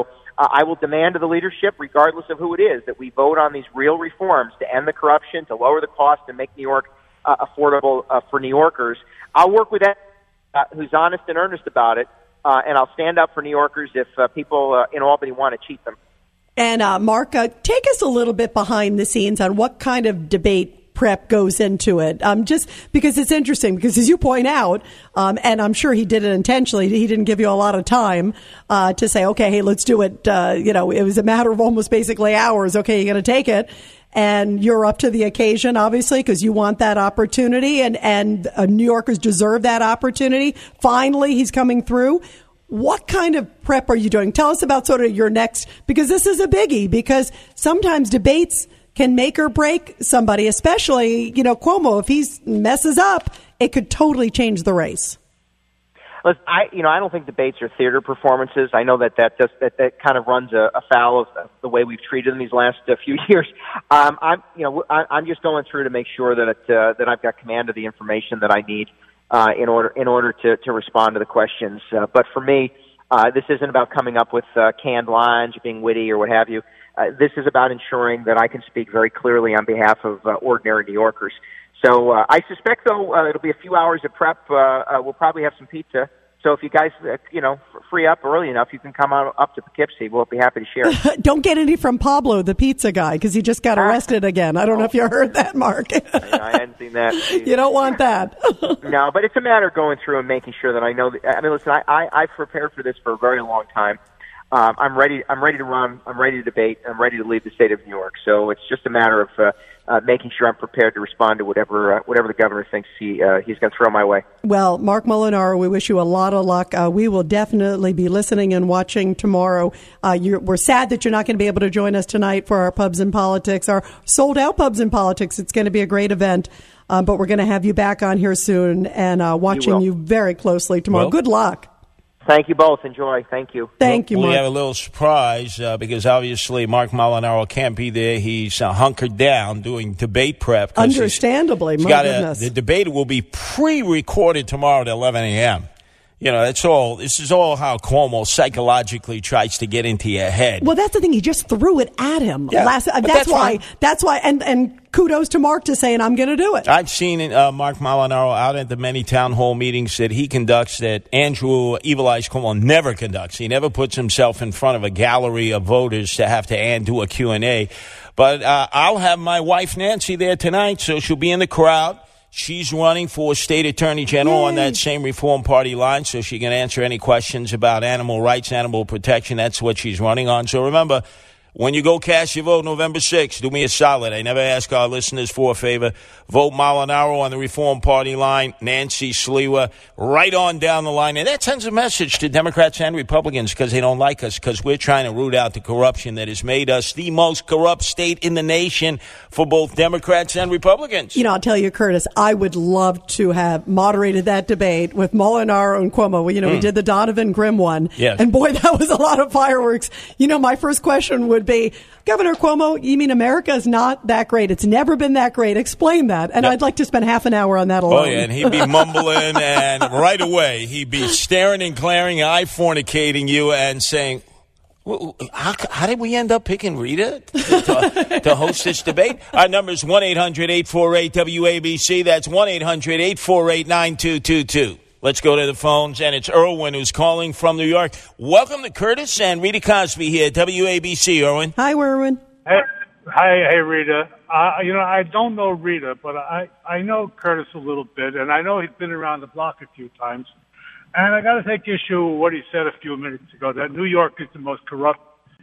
Uh, I will demand of the leadership, regardless of who it is, that we vote on these real reforms to end the corruption, to lower the cost, and make New York uh, affordable uh, for New Yorkers. I'll work with that uh, who's honest and earnest about it, uh, and I'll stand up for New Yorkers if uh, people uh, in Albany want to cheat them. And uh, Mark, uh, take us a little bit behind the scenes on what kind of debate prep goes into it. Um, just because it's interesting, because as you point out, um, and I'm sure he did it intentionally, he didn't give you a lot of time uh, to say, okay, hey, let's do it. Uh, you know, it was a matter of almost basically hours. Okay, you're going to take it. And you're up to the occasion, obviously, because you want that opportunity, and, and uh, New Yorkers deserve that opportunity. Finally, he's coming through. What kind of prep are you doing? Tell us about sort of your next, because this is a biggie, because sometimes debates can make or break somebody, especially, you know, Cuomo. If he messes up, it could totally change the race. Listen, I, you know, I don't think debates are theater performances. I know that that just, that, that kind of runs a, afoul of the way we've treated them these last uh, few years. Um, I'm, you know, I, I'm just going through to make sure that it, uh, that I've got command of the information that I need uh, in order in order to, to respond to the questions. Uh, but for me, uh, this isn't about coming up with uh, canned lines, being witty, or what have you. Uh, this is about ensuring that I can speak very clearly on behalf of uh, ordinary New Yorkers. So uh, I suspect, though, uh, it'll be a few hours of prep. Uh, uh, we'll probably have some pizza. So if you guys, uh, you know, free up early enough, you can come out up to Poughkeepsie. We'll be happy to share. Don't get any from Pablo, the pizza guy, because he just got arrested again. I don't know if you heard that, Mark. I hadn't seen that. You don't want that. No, but it's a matter of going through and making sure that I know. That, I mean, listen, I, I, I've prepared for this for a very long time. Um, I'm ready. I'm ready to run. I'm ready to debate. I'm ready to lead the state of New York. So it's just a matter of uh, uh, making sure I'm prepared to respond to whatever uh, whatever the governor thinks he uh, he's going to throw my way. Well, Mark Molinaro, we wish you a lot of luck. Uh, we will definitely be listening and watching tomorrow. Uh, you're, we're sad that you're not going to be able to join us tonight for our Pubs and Politics, our sold out Pubs and Politics. It's going to be a great event. Um, but we're going to have you back on here soon and uh, watching you, you very closely tomorrow. Well, good luck. Thank you both. Enjoy. Thank you. Thank you, Mark. Mark. We have a little surprise uh, because obviously Mark Molinaro can't be there. He's uh, hunkered down doing debate prep. Understandably, he's, he's my got goodness. A, the debate will be pre-recorded tomorrow at eleven a.m. You know, that's all. This is all how Cuomo psychologically tries to get into your head. Well, that's the thing. He just threw it at him. Yeah, last, uh, that's, that's why. fine. That's why. And and kudos to Mark to saying I'm going to do it. I've seen uh, Mark Molinaro out at the many town hall meetings that he conducts that Andrew Evil Eyes Cuomo never conducts. He never puts himself in front of a gallery of voters to have to and do a Q and A. But uh, I'll have my wife Nancy there tonight, so she'll be in the crowd. She's running for state attorney general Yay. on that same Reform Party line, so she can answer any questions about animal rights, animal protection. That's what she's running on. So remember, when you go cast your vote November sixth, do me a solid. I never ask our listeners for a favor. Vote Molinaro on the Reform Party line, Nancy Sliwa, right on down the line. And that sends a message to Democrats and Republicans because they don't like us, because we're trying to root out the corruption that has made us the most corrupt state in the nation for both Democrats and Republicans. You know, I'll tell you, Curtis, I would love to have moderated that debate with Molinaro and Cuomo. Well, you know, mm. we did the Donovan Grimm one. Yes. And boy, that was a lot of fireworks. You know, my first question would be, Governor Cuomo, you mean America is not that great? It's never been that great. Explain that. And yep. I'd like to spend half an hour on that alone. Oh, yeah, and he'd be mumbling, and right away he'd be staring and glaring, eye fornicating you and saying, well, how, how did we end up picking Rita to, to, to host this debate? Our number is one eight hundred eight four eight W A B C. That's one eight hundred eight four eight nine two two two. Let's go to the phones, and it's Irwin who's calling from New York. Welcome to Curtis and Rita Cosby here at W A B C, Irwin. Hi, Irwin. Hey, hi, hey, Rita. Uh, you know, I don't know Rita, but I, I know Curtis a little bit, and I know he's been around the block a few times. And I got to take issue with what he said a few minutes ago, that New York is the most corrupt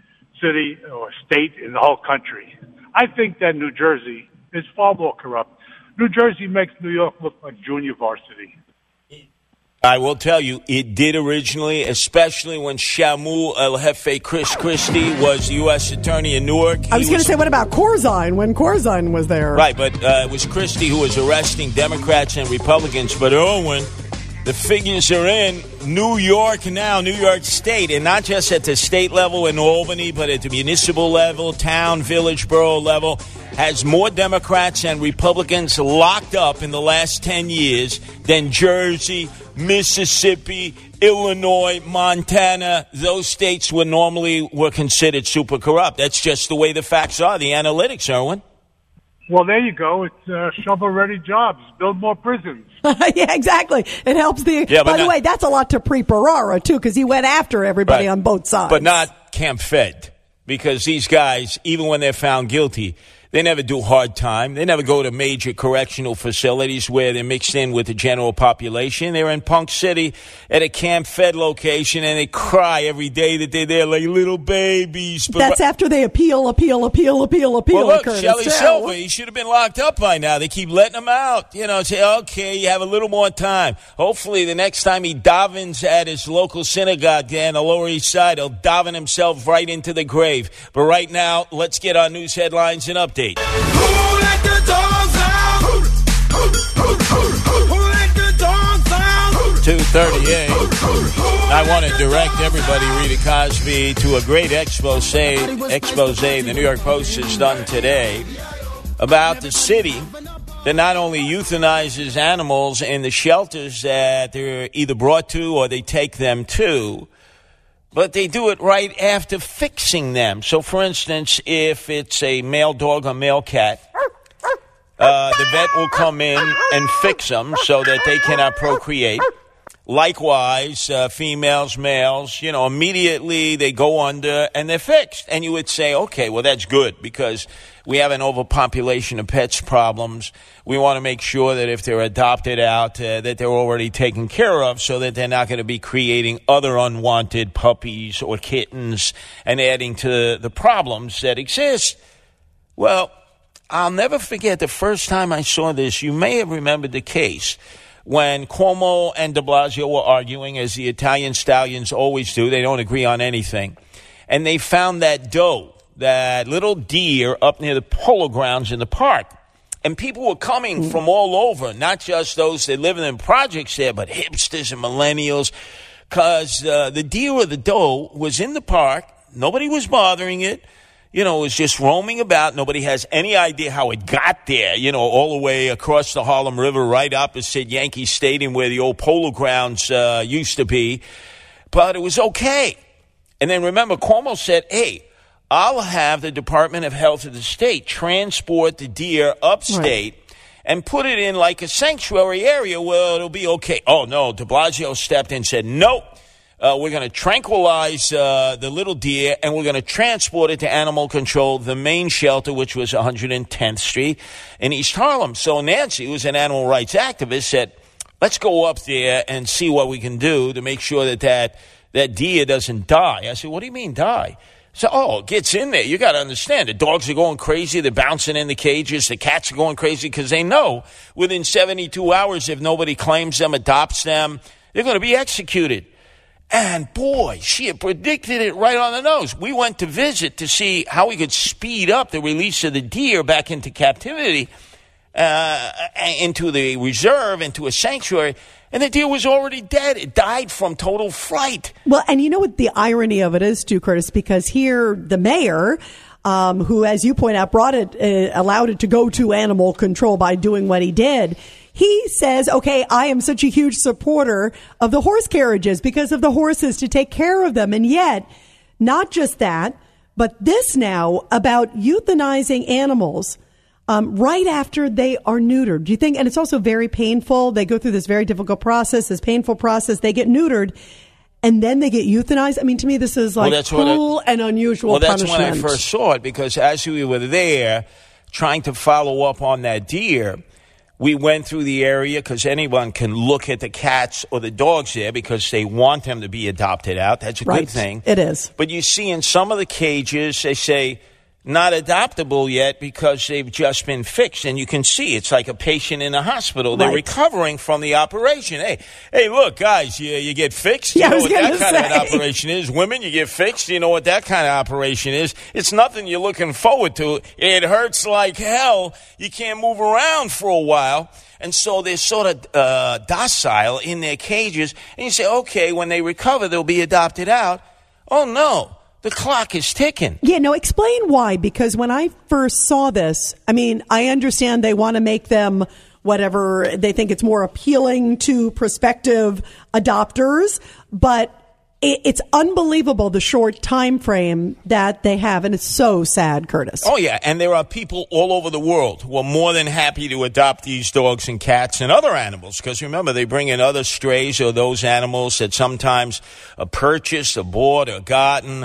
city or state in the whole country. I think that New Jersey is far more corrupt. New Jersey makes New York look like junior varsity. I will tell you, it did originally, especially when Shamu El Jefe Chris Christie was the U S Attorney in Newark. I was going to say, what about Corzine, when Corzine was there? Right, but uh, it was Christie who was arresting Democrats and Republicans. But Irwin, the figures are in New York now, New York State, and not just at the state level in Albany, but at the municipal level, town, village, borough level. has more Democrats and Republicans locked up in the last ten years than Jersey, Mississippi, Illinois, Montana, those states were normally were considered super corrupt. That's just the way the facts are, the analytics, Erwin. Well, there you go. It's uh, shovel-ready jobs. Build more prisons. Yeah, exactly. It helps the. Yeah, by not, the way, that's a lot to Pre-Perara too, because he went after everybody right. on both sides. But not Camp Fed, because these guys, even when they're found guilty, they never do hard time. They never go to major correctional facilities where they're mixed in with the general population. They're in Punk City at a Camp Fed location, and they cry every day that they're there like little babies. But that's after they appeal, appeal, appeal, appeal, appeal. Well, look, Curtis, Shelley too. Silver, he should have been locked up by now. They keep letting him out. You know, say, okay, you have a little more time. Hopefully the next time he davens at his local synagogue there on the Lower East Side, he'll daven himself right into the grave. But right now, let's get our news headlines and updates. Who let the dogs out? Who, who, who, who, who let the dogs out? two thirty-eight. I want to direct everybody, Rita Cosby, to a great expose, expose the New York Post has done today about the city that not only euthanizes animals in the shelters that they're either brought to or they take them to, but they do it right after fixing them. So, for instance, if it's a male dog or male cat, uh, the vet will come in and fix them so that they cannot procreate. Likewise, uh, females, males, you know, immediately they go under and they're fixed. And you would say, okay, well, that's good because we have an overpopulation of pets problems. We want to make sure that if they're adopted out, uh, that they're already taken care of so that they're not going to be creating other unwanted puppies or kittens and adding to the problems that exist. Well, I'll never forget the first time I saw this. You may have remembered the case when Cuomo and de Blasio were arguing, as the Italian stallions always do. They don't agree on anything. And they found that doe, that little deer up near the polo grounds in the park. And people were coming from all over, not just those that live in the projects there, but hipsters and millennials, because uh, the deer or the doe was in the park. Nobody was bothering it. You know, it was just roaming about. Nobody has any idea how it got there, you know, all the way across the Harlem River, right opposite Yankee Stadium where the old polo grounds uh, used to be. But it was okay. And then remember, Cuomo said, hey, I'll have the Department of Health of the state transport the deer upstate right. and put it in like a sanctuary area where it'll be okay. Oh, no, de Blasio stepped in and said, nope. Uh, we're going to tranquilize uh, the little deer, and we're going to transport it to Animal Control, the main shelter, which was one hundred tenth Street in East Harlem. So Nancy, who's an animal rights activist, said, let's go up there and see what we can do to make sure that that, that deer doesn't die. I said, what do you mean die? So, oh, it gets in there. You got to understand. The dogs are going crazy. They're bouncing in the cages. The cats are going crazy because they know within seventy-two hours, if nobody claims them, adopts them, they're going to be executed. And, boy, she had predicted it right on the nose. We went to visit to see how we could speed up the release of the deer back into captivity, uh, into the reserve, into a sanctuary. And the deer was already dead. It died from total fright. Well, and you know what the irony of it is, too, Curtis? Because here the mayor, um, who, as you point out, brought it, uh, allowed it to go to Animal Control by doing what he did. He says, okay, I am such a huge supporter of the horse carriages because of the horses to take care of them. And yet, not just that, but this now about euthanizing animals um, right after they are neutered. Do you think, and it's also very painful. They go through this very difficult process, this painful process. They get neutered and then they get euthanized. I mean, to me, this is like well, cruel I, and unusual well, that's punishment. When I first saw it, because as we were there trying to follow up on that deer, we went through the area because anyone can look at the cats or the dogs there because they want them to be adopted out. That's a right. good thing. It is. But you see in some of the cages, they say not adoptable yet because they've just been fixed. And you can see it's like a patient in a hospital. They're right. recovering from the operation. Hey, hey, look, guys, you, you get fixed. Yeah, you know what that say. kind of an operation is. Women, you get fixed. You know what that kind of operation is. It's nothing you're looking forward to. It hurts like hell. You can't move around for a while. And so they're sort of uh, docile in their cages. And you say, okay, when they recover, they'll be adopted out. Oh, no. The clock is ticking. Yeah, no, explain why. Because when I first saw this, I mean, I understand they want to make them whatever, they think it's more appealing to prospective adopters, but it, it's unbelievable the short time frame that they have, and it's so sad, Curtis. Oh, yeah, and there are people all over the world who are more than happy to adopt these dogs and cats and other animals, because remember, they bring in other strays or those animals that sometimes are purchased or bought or gotten,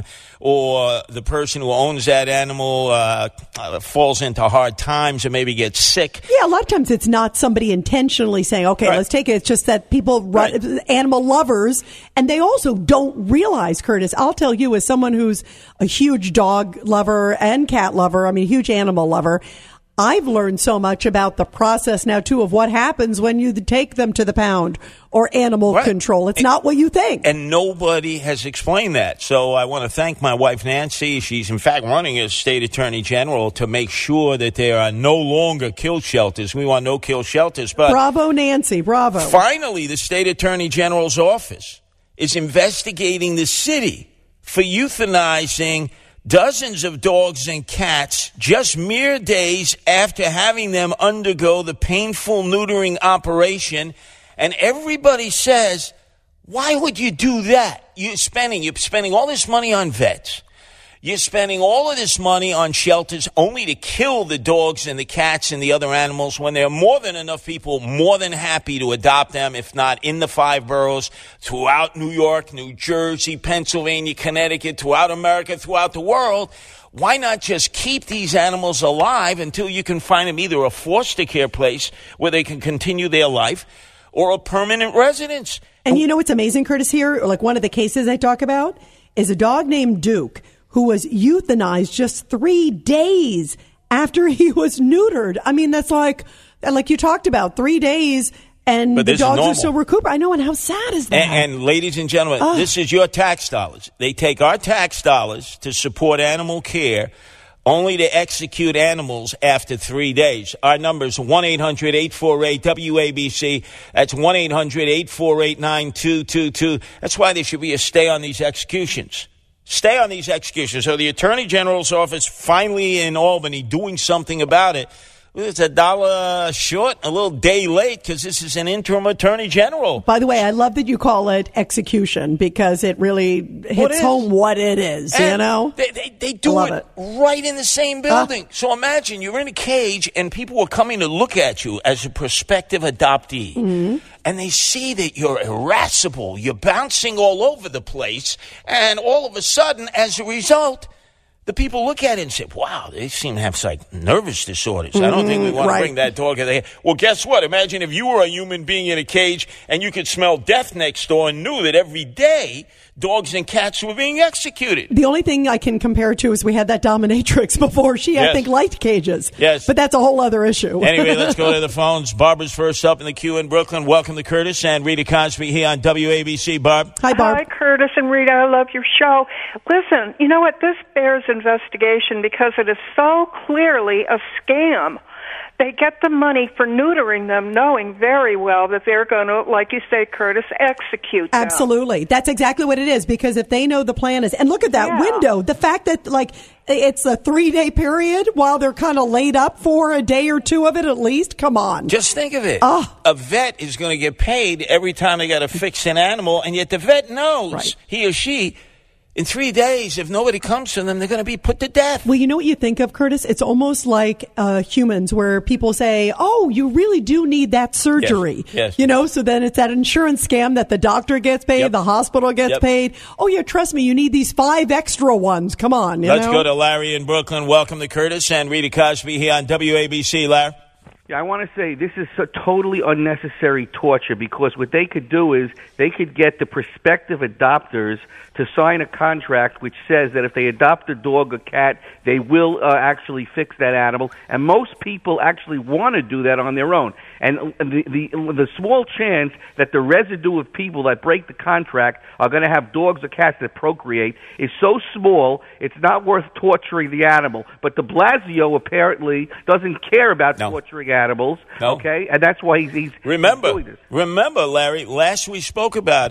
or the person who owns that animal uh, uh, falls into hard times or maybe gets sick. Yeah, a lot of times it's not somebody intentionally saying, okay, Right. let's take it. It's just that people run Right. animal lovers, and they also don't realize, Curtis, I'll tell you, as someone who's a huge dog lover and cat lover, I mean, huge animal lover, I've learned so much about the process now, too, of what happens when you take them to the pound or animal Right. control. It's not what you think. And nobody has explained that. So I want to thank my wife, Nancy. She's, in fact, running as state attorney general to make sure that there are no longer kill shelters. We want no kill shelters. But Bravo, Nancy. Bravo. finally, the state attorney general's office is investigating the city for euthanizing dozens of dogs and cats just mere days after having them undergo the painful neutering operation. And everybody says, why would you do that? You're spending, you're spending all this money on vets. You're spending all of this money on shelters only to kill the dogs and the cats and the other animals when there are more than enough people more than happy to adopt them, if not in the five boroughs, throughout New York, New Jersey, Pennsylvania, Connecticut, throughout America, throughout the world. Why not just keep these animals alive until you can find them either a foster care place where they can continue their life or a permanent residence? And you know what's amazing, Curtis, here? Like one of the cases I talk about is a dog named Duke who was euthanized just three days after he was neutered. I mean, that's like, like you talked about, three days and But the this is dogs are normal. still recuperating. I know, and how sad is that? And, and ladies and gentlemen, Ugh. this is your tax dollars. They take our tax dollars to support animal care, only to execute animals after three days. Our number is one eight hundred eight four eight W A B C. That's one eight hundred eight four eight nine two two two. That's why there should be a stay on these executions. Stay on these executions. So the Attorney General's office finally in Albany doing something about it. It's a dollar short, a little day late, because this is an interim Attorney General. By the way, I love that you call it execution because it really hits What is? home what it is, you And know? They, they, they do I love it, right in the same building. So imagine you're in a cage and people are coming to look at you as a prospective adoptee. Mm-hmm. And they see that you're irascible, you're bouncing all over the place, and all of a sudden, as a result, the people look at it and say, wow, they seem to have like nervous disorders. I don't think we want right. to bring that dog in there. Well, guess what? Imagine if you were a human being in a cage and you could smell death next door and knew that every day dogs and cats were being executed. The only thing I can compare it to is we had that dominatrix before. She, I Yes. think, liked cages. Yes. But that's a whole other issue. Anyway, let's go to the phones. Barbara's first up in the queue in Brooklyn. Welcome to Curtis and Rita Cosby here on W A B C. Barb. Hi, Barb. Hi, Curtis and Rita. I love your show. Listen, you know what? This bears investigation because it is so clearly a scam. They get the money for neutering them, knowing very well that they're going to, like you say, Curtis, execute them. Absolutely. That's exactly what it is, because if they know the plan is, and look at that Yeah. window, the fact that like it's a three day period while they're kind of laid up for a day or two of it at least. Come on. Just think of it. Oh. A vet is going to get paid every time they got to fix an animal, and yet the vet knows, Right. he or she, in three days, if nobody comes to them, they're going to be put to death. Well, you know what you think of, Curtis? It's almost like uh, humans where people say, oh, you really do need that surgery. Yes, yes. You know, so then it's that insurance scam that the doctor gets paid, Yep. the hospital gets Yep. paid. Oh, yeah, trust me, you need these five extra ones. Come on. You Let's know? go to Larry in Brooklyn. Welcome to Curtis and Rita Cosby here on W A B C. Larry. Yeah, I want to say this is so totally unnecessary torture, because what they could do is they could get the prospective adopters to sign a contract which says that if they adopt a dog or cat, they will uh, actually fix that animal. And most people actually want to do that on their own. And the, the the small chance that the residue of people that break the contract are going to have dogs or cats that procreate is so small, it's not worth torturing the animal. But de Blasio apparently doesn't care about No. torturing animals, No. okay? And that's why he's, he's Remember, doing this. remember, Larry, last we spoke about it,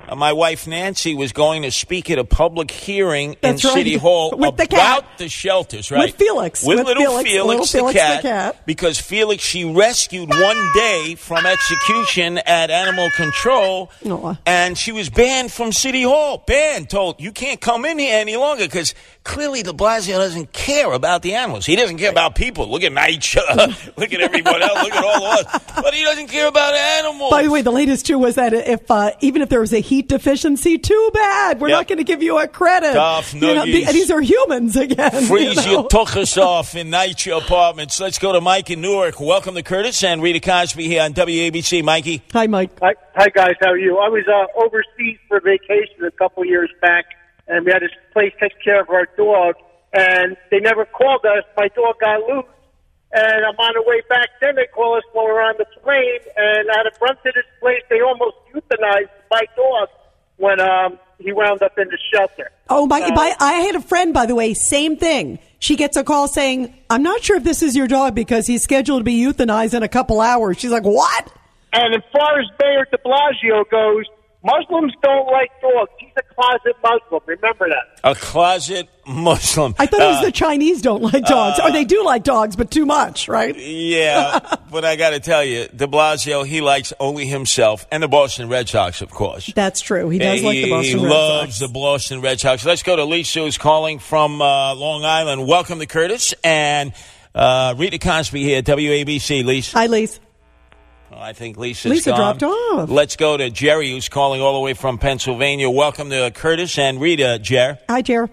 uh, my wife Nancy was going to speak at a public hearing That's in right. City Hall With about the cat. the shelters, right? With Felix. With, With little Felix, Felix, little the, Felix cat, the cat. because Felix she rescued one day from execution at Animal Control, Aw. and she was banned from City Hall. Banned, told you can't come in here any longer because clearly de Blasio doesn't care about the animals. He doesn't care about people. Look at nature. Look at everyone else. Look at all of us. But he doesn't care about animals. By the way, the latest too was that if uh, even if there was a heat deficiency, too bad. We're Yep. not going to give you a credit. Tough You know, nuggies. the- these are humans again. Freeze you know? your tuchus off in Nature Apartments. Let's go to Mike in Newark. Welcome to Curtis and Rita Cosby here on W A B C. Mikey. Hi, Mike. Hi, hi guys. How are you? I was uh, overseas for vacation a couple years back, and we had this place take care of our dog, and they never called us. My dog got loose, and I'm on the way back. Then they call us while we're on the plane, and out of front of this place, they almost euthanized my dog when um, he wound up in the shelter. Oh, my! Uh, by, I had a friend, by the way, same thing. She gets a call saying, "I'm not sure if this is your dog because he's scheduled to be euthanized in a couple hours." She's like, "What?" And as far as Mayor de Blasio goes, Muslims don't like dogs. He's a closet Muslim. Remember that. A closet Muslim. I thought it was Uh, the Chinese don't like dogs, or they do like dogs, but too much, right? Yeah, but I got to tell you, de Blasio, he likes only himself and the Boston Red Sox, of course. That's true. He does He- like the Boston He Red loves Sox. the Boston Red Sox. Let's go to Lisa, who's calling from uh, Long Island. Welcome to Curtis and uh, Rita Cosby here at W A B C. Lisa. Hi, Lisa. Oh, I think Lisa's Lisa gone. dropped off. Let's go to Jerry, who's calling all the way from Pennsylvania. Welcome to Curtis and Rita, Jer. Hi, Jer.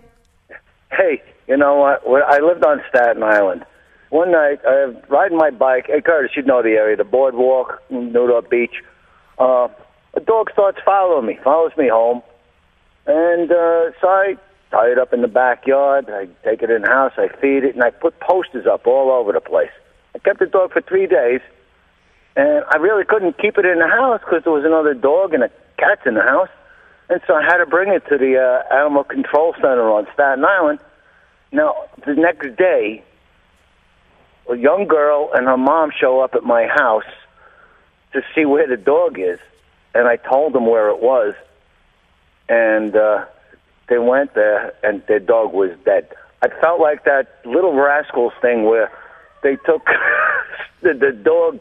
Hey, you know what? When I lived on Staten Island. One night, I was riding my bike. Hey, Curtis, you know the area, the boardwalk, Newdorf Beach. Uh, a dog starts following me, follows me home. And uh, so I tie it up in the backyard. I take it in the house. I feed it, and I put posters up all over the place. I kept the dog for three days. And I really couldn't keep it in the house because there was another dog and a cat in the house. And so I had to bring it to the uh, Animal Control Center on Staten Island. Now, the next day, a young girl and her mom show up at my house to see where the dog is. And I told them where it was. And uh, they went there, and their dog was dead. I felt like that Little Rascals thing where they took the, the dog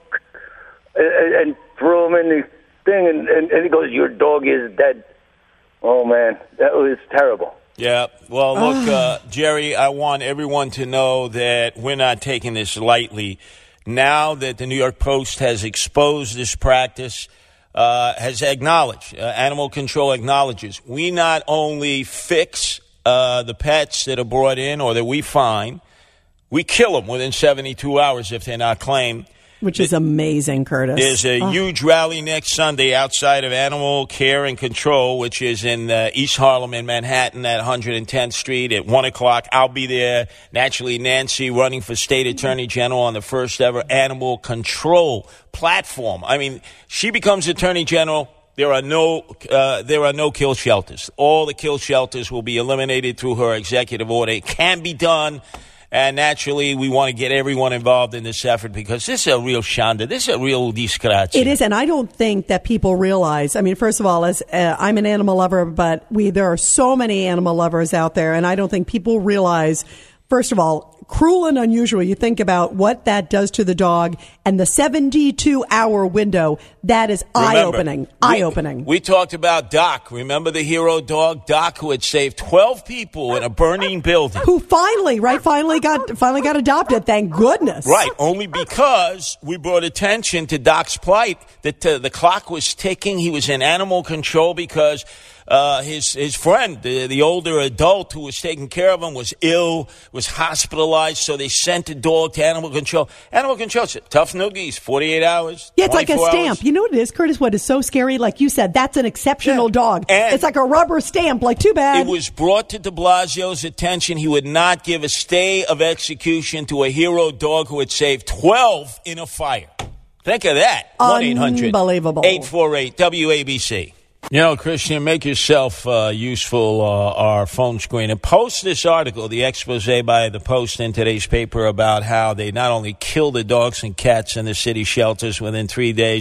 and, and threw him in the thing, and, and, and he goes, "Your dog is dead." Oh, man, that was terrible. Yeah, well, look, uh, Jerry, I want everyone to know that we're not taking this lightly. Now that the New York Post has exposed this practice, uh, has acknowledged, uh, Animal Control acknowledges, we not only fix uh, the pets that are brought in or that we find, we kill them within seventy-two hours if they're not claimed. Which is amazing, Curtis. There's a Oh. huge rally next Sunday outside of Animal Care and Control, which is in uh, East Harlem in Manhattan at one hundred tenth Street at one o'clock. I'll be there. Naturally, Nancy running for State Attorney General on the first ever Animal Control platform. I mean, she becomes Attorney General. There are no uh, there are no kill shelters. All the kill shelters will be eliminated through her executive order. It can be done. And naturally, we want to get everyone involved in this effort because this is a real shanda. This is a real disgrazia. It is, and I don't think that people realize. I mean, first of all, as uh, I'm an animal lover, but we there are so many animal lovers out there, and I don't think people realize. First of all, cruel and unusual. You think about what that does to the dog, and the seventy-two hour window. That is Remember, eye-opening. we- Eye-opening. We talked about Doc. Remember the hero dog, Doc, who had saved twelve people in a burning building. Who finally, right? Finally got finally got adopted. Thank goodness. Right, only because we brought attention to Doc's plight, that uh, the clock was ticking. He was in animal control because uh, his his friend, the, the older adult who was taking care of him, was ill, was hospitalized, so they sent the dog to animal control. Animal control said, tough noogies, forty-eight hours, Yeah, it's like a twenty-four stamp. hours. You know what it is, Curtis? What is so scary? Like you said, that's an exceptional dog. And- it's like a rubber stamp. Like, too bad. It was brought to de Blasio's attention he would not give a stay of execution to a hero dog who had saved twelve in a fire. Think of that. one eight hundred Unbelievable. eight four eight W A B C. You know, Christian, make yourself uh, useful, uh, our phone screen, and post this article, the expose by the Post in today's paper about how they not only kill the dogs and cats in the city shelters within three days,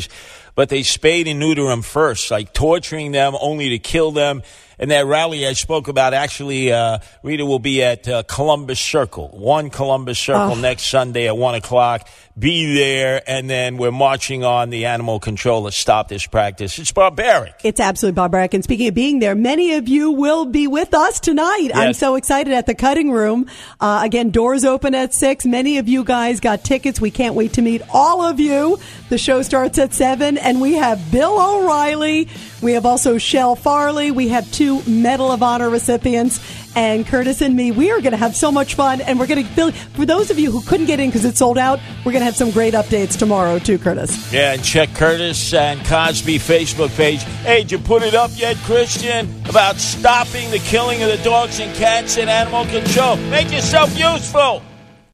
but they spayed and neuter them first, like torturing them only to kill them. And that rally I spoke about, actually, uh, Rita, will be at uh, Columbus Circle, one Columbus Circle Oh. next Sunday at one o'clock. Be there, and then we're marching on the animal control to stop this practice. It's barbaric. It's absolutely barbaric. And speaking of being there, many of you will be with us tonight. Yes. I'm so excited at the cutting room. Uh, again, doors open at six. Many of you guys got tickets. We can't wait to meet all of you. The show starts at seven, and we have Bill O'Reilly. We have also Shell Farley. We have two Medal of Honor recipients. And Curtis and me, we are going to have so much fun. And we're going to, for those of you who couldn't get in because it's sold out, we're going to have some great updates tomorrow too, Curtis. Yeah, and check Curtis and Cosby Facebook page. Hey, did you put it up yet, Christian, about stopping the killing of the dogs and cats and animal control? Make yourself useful.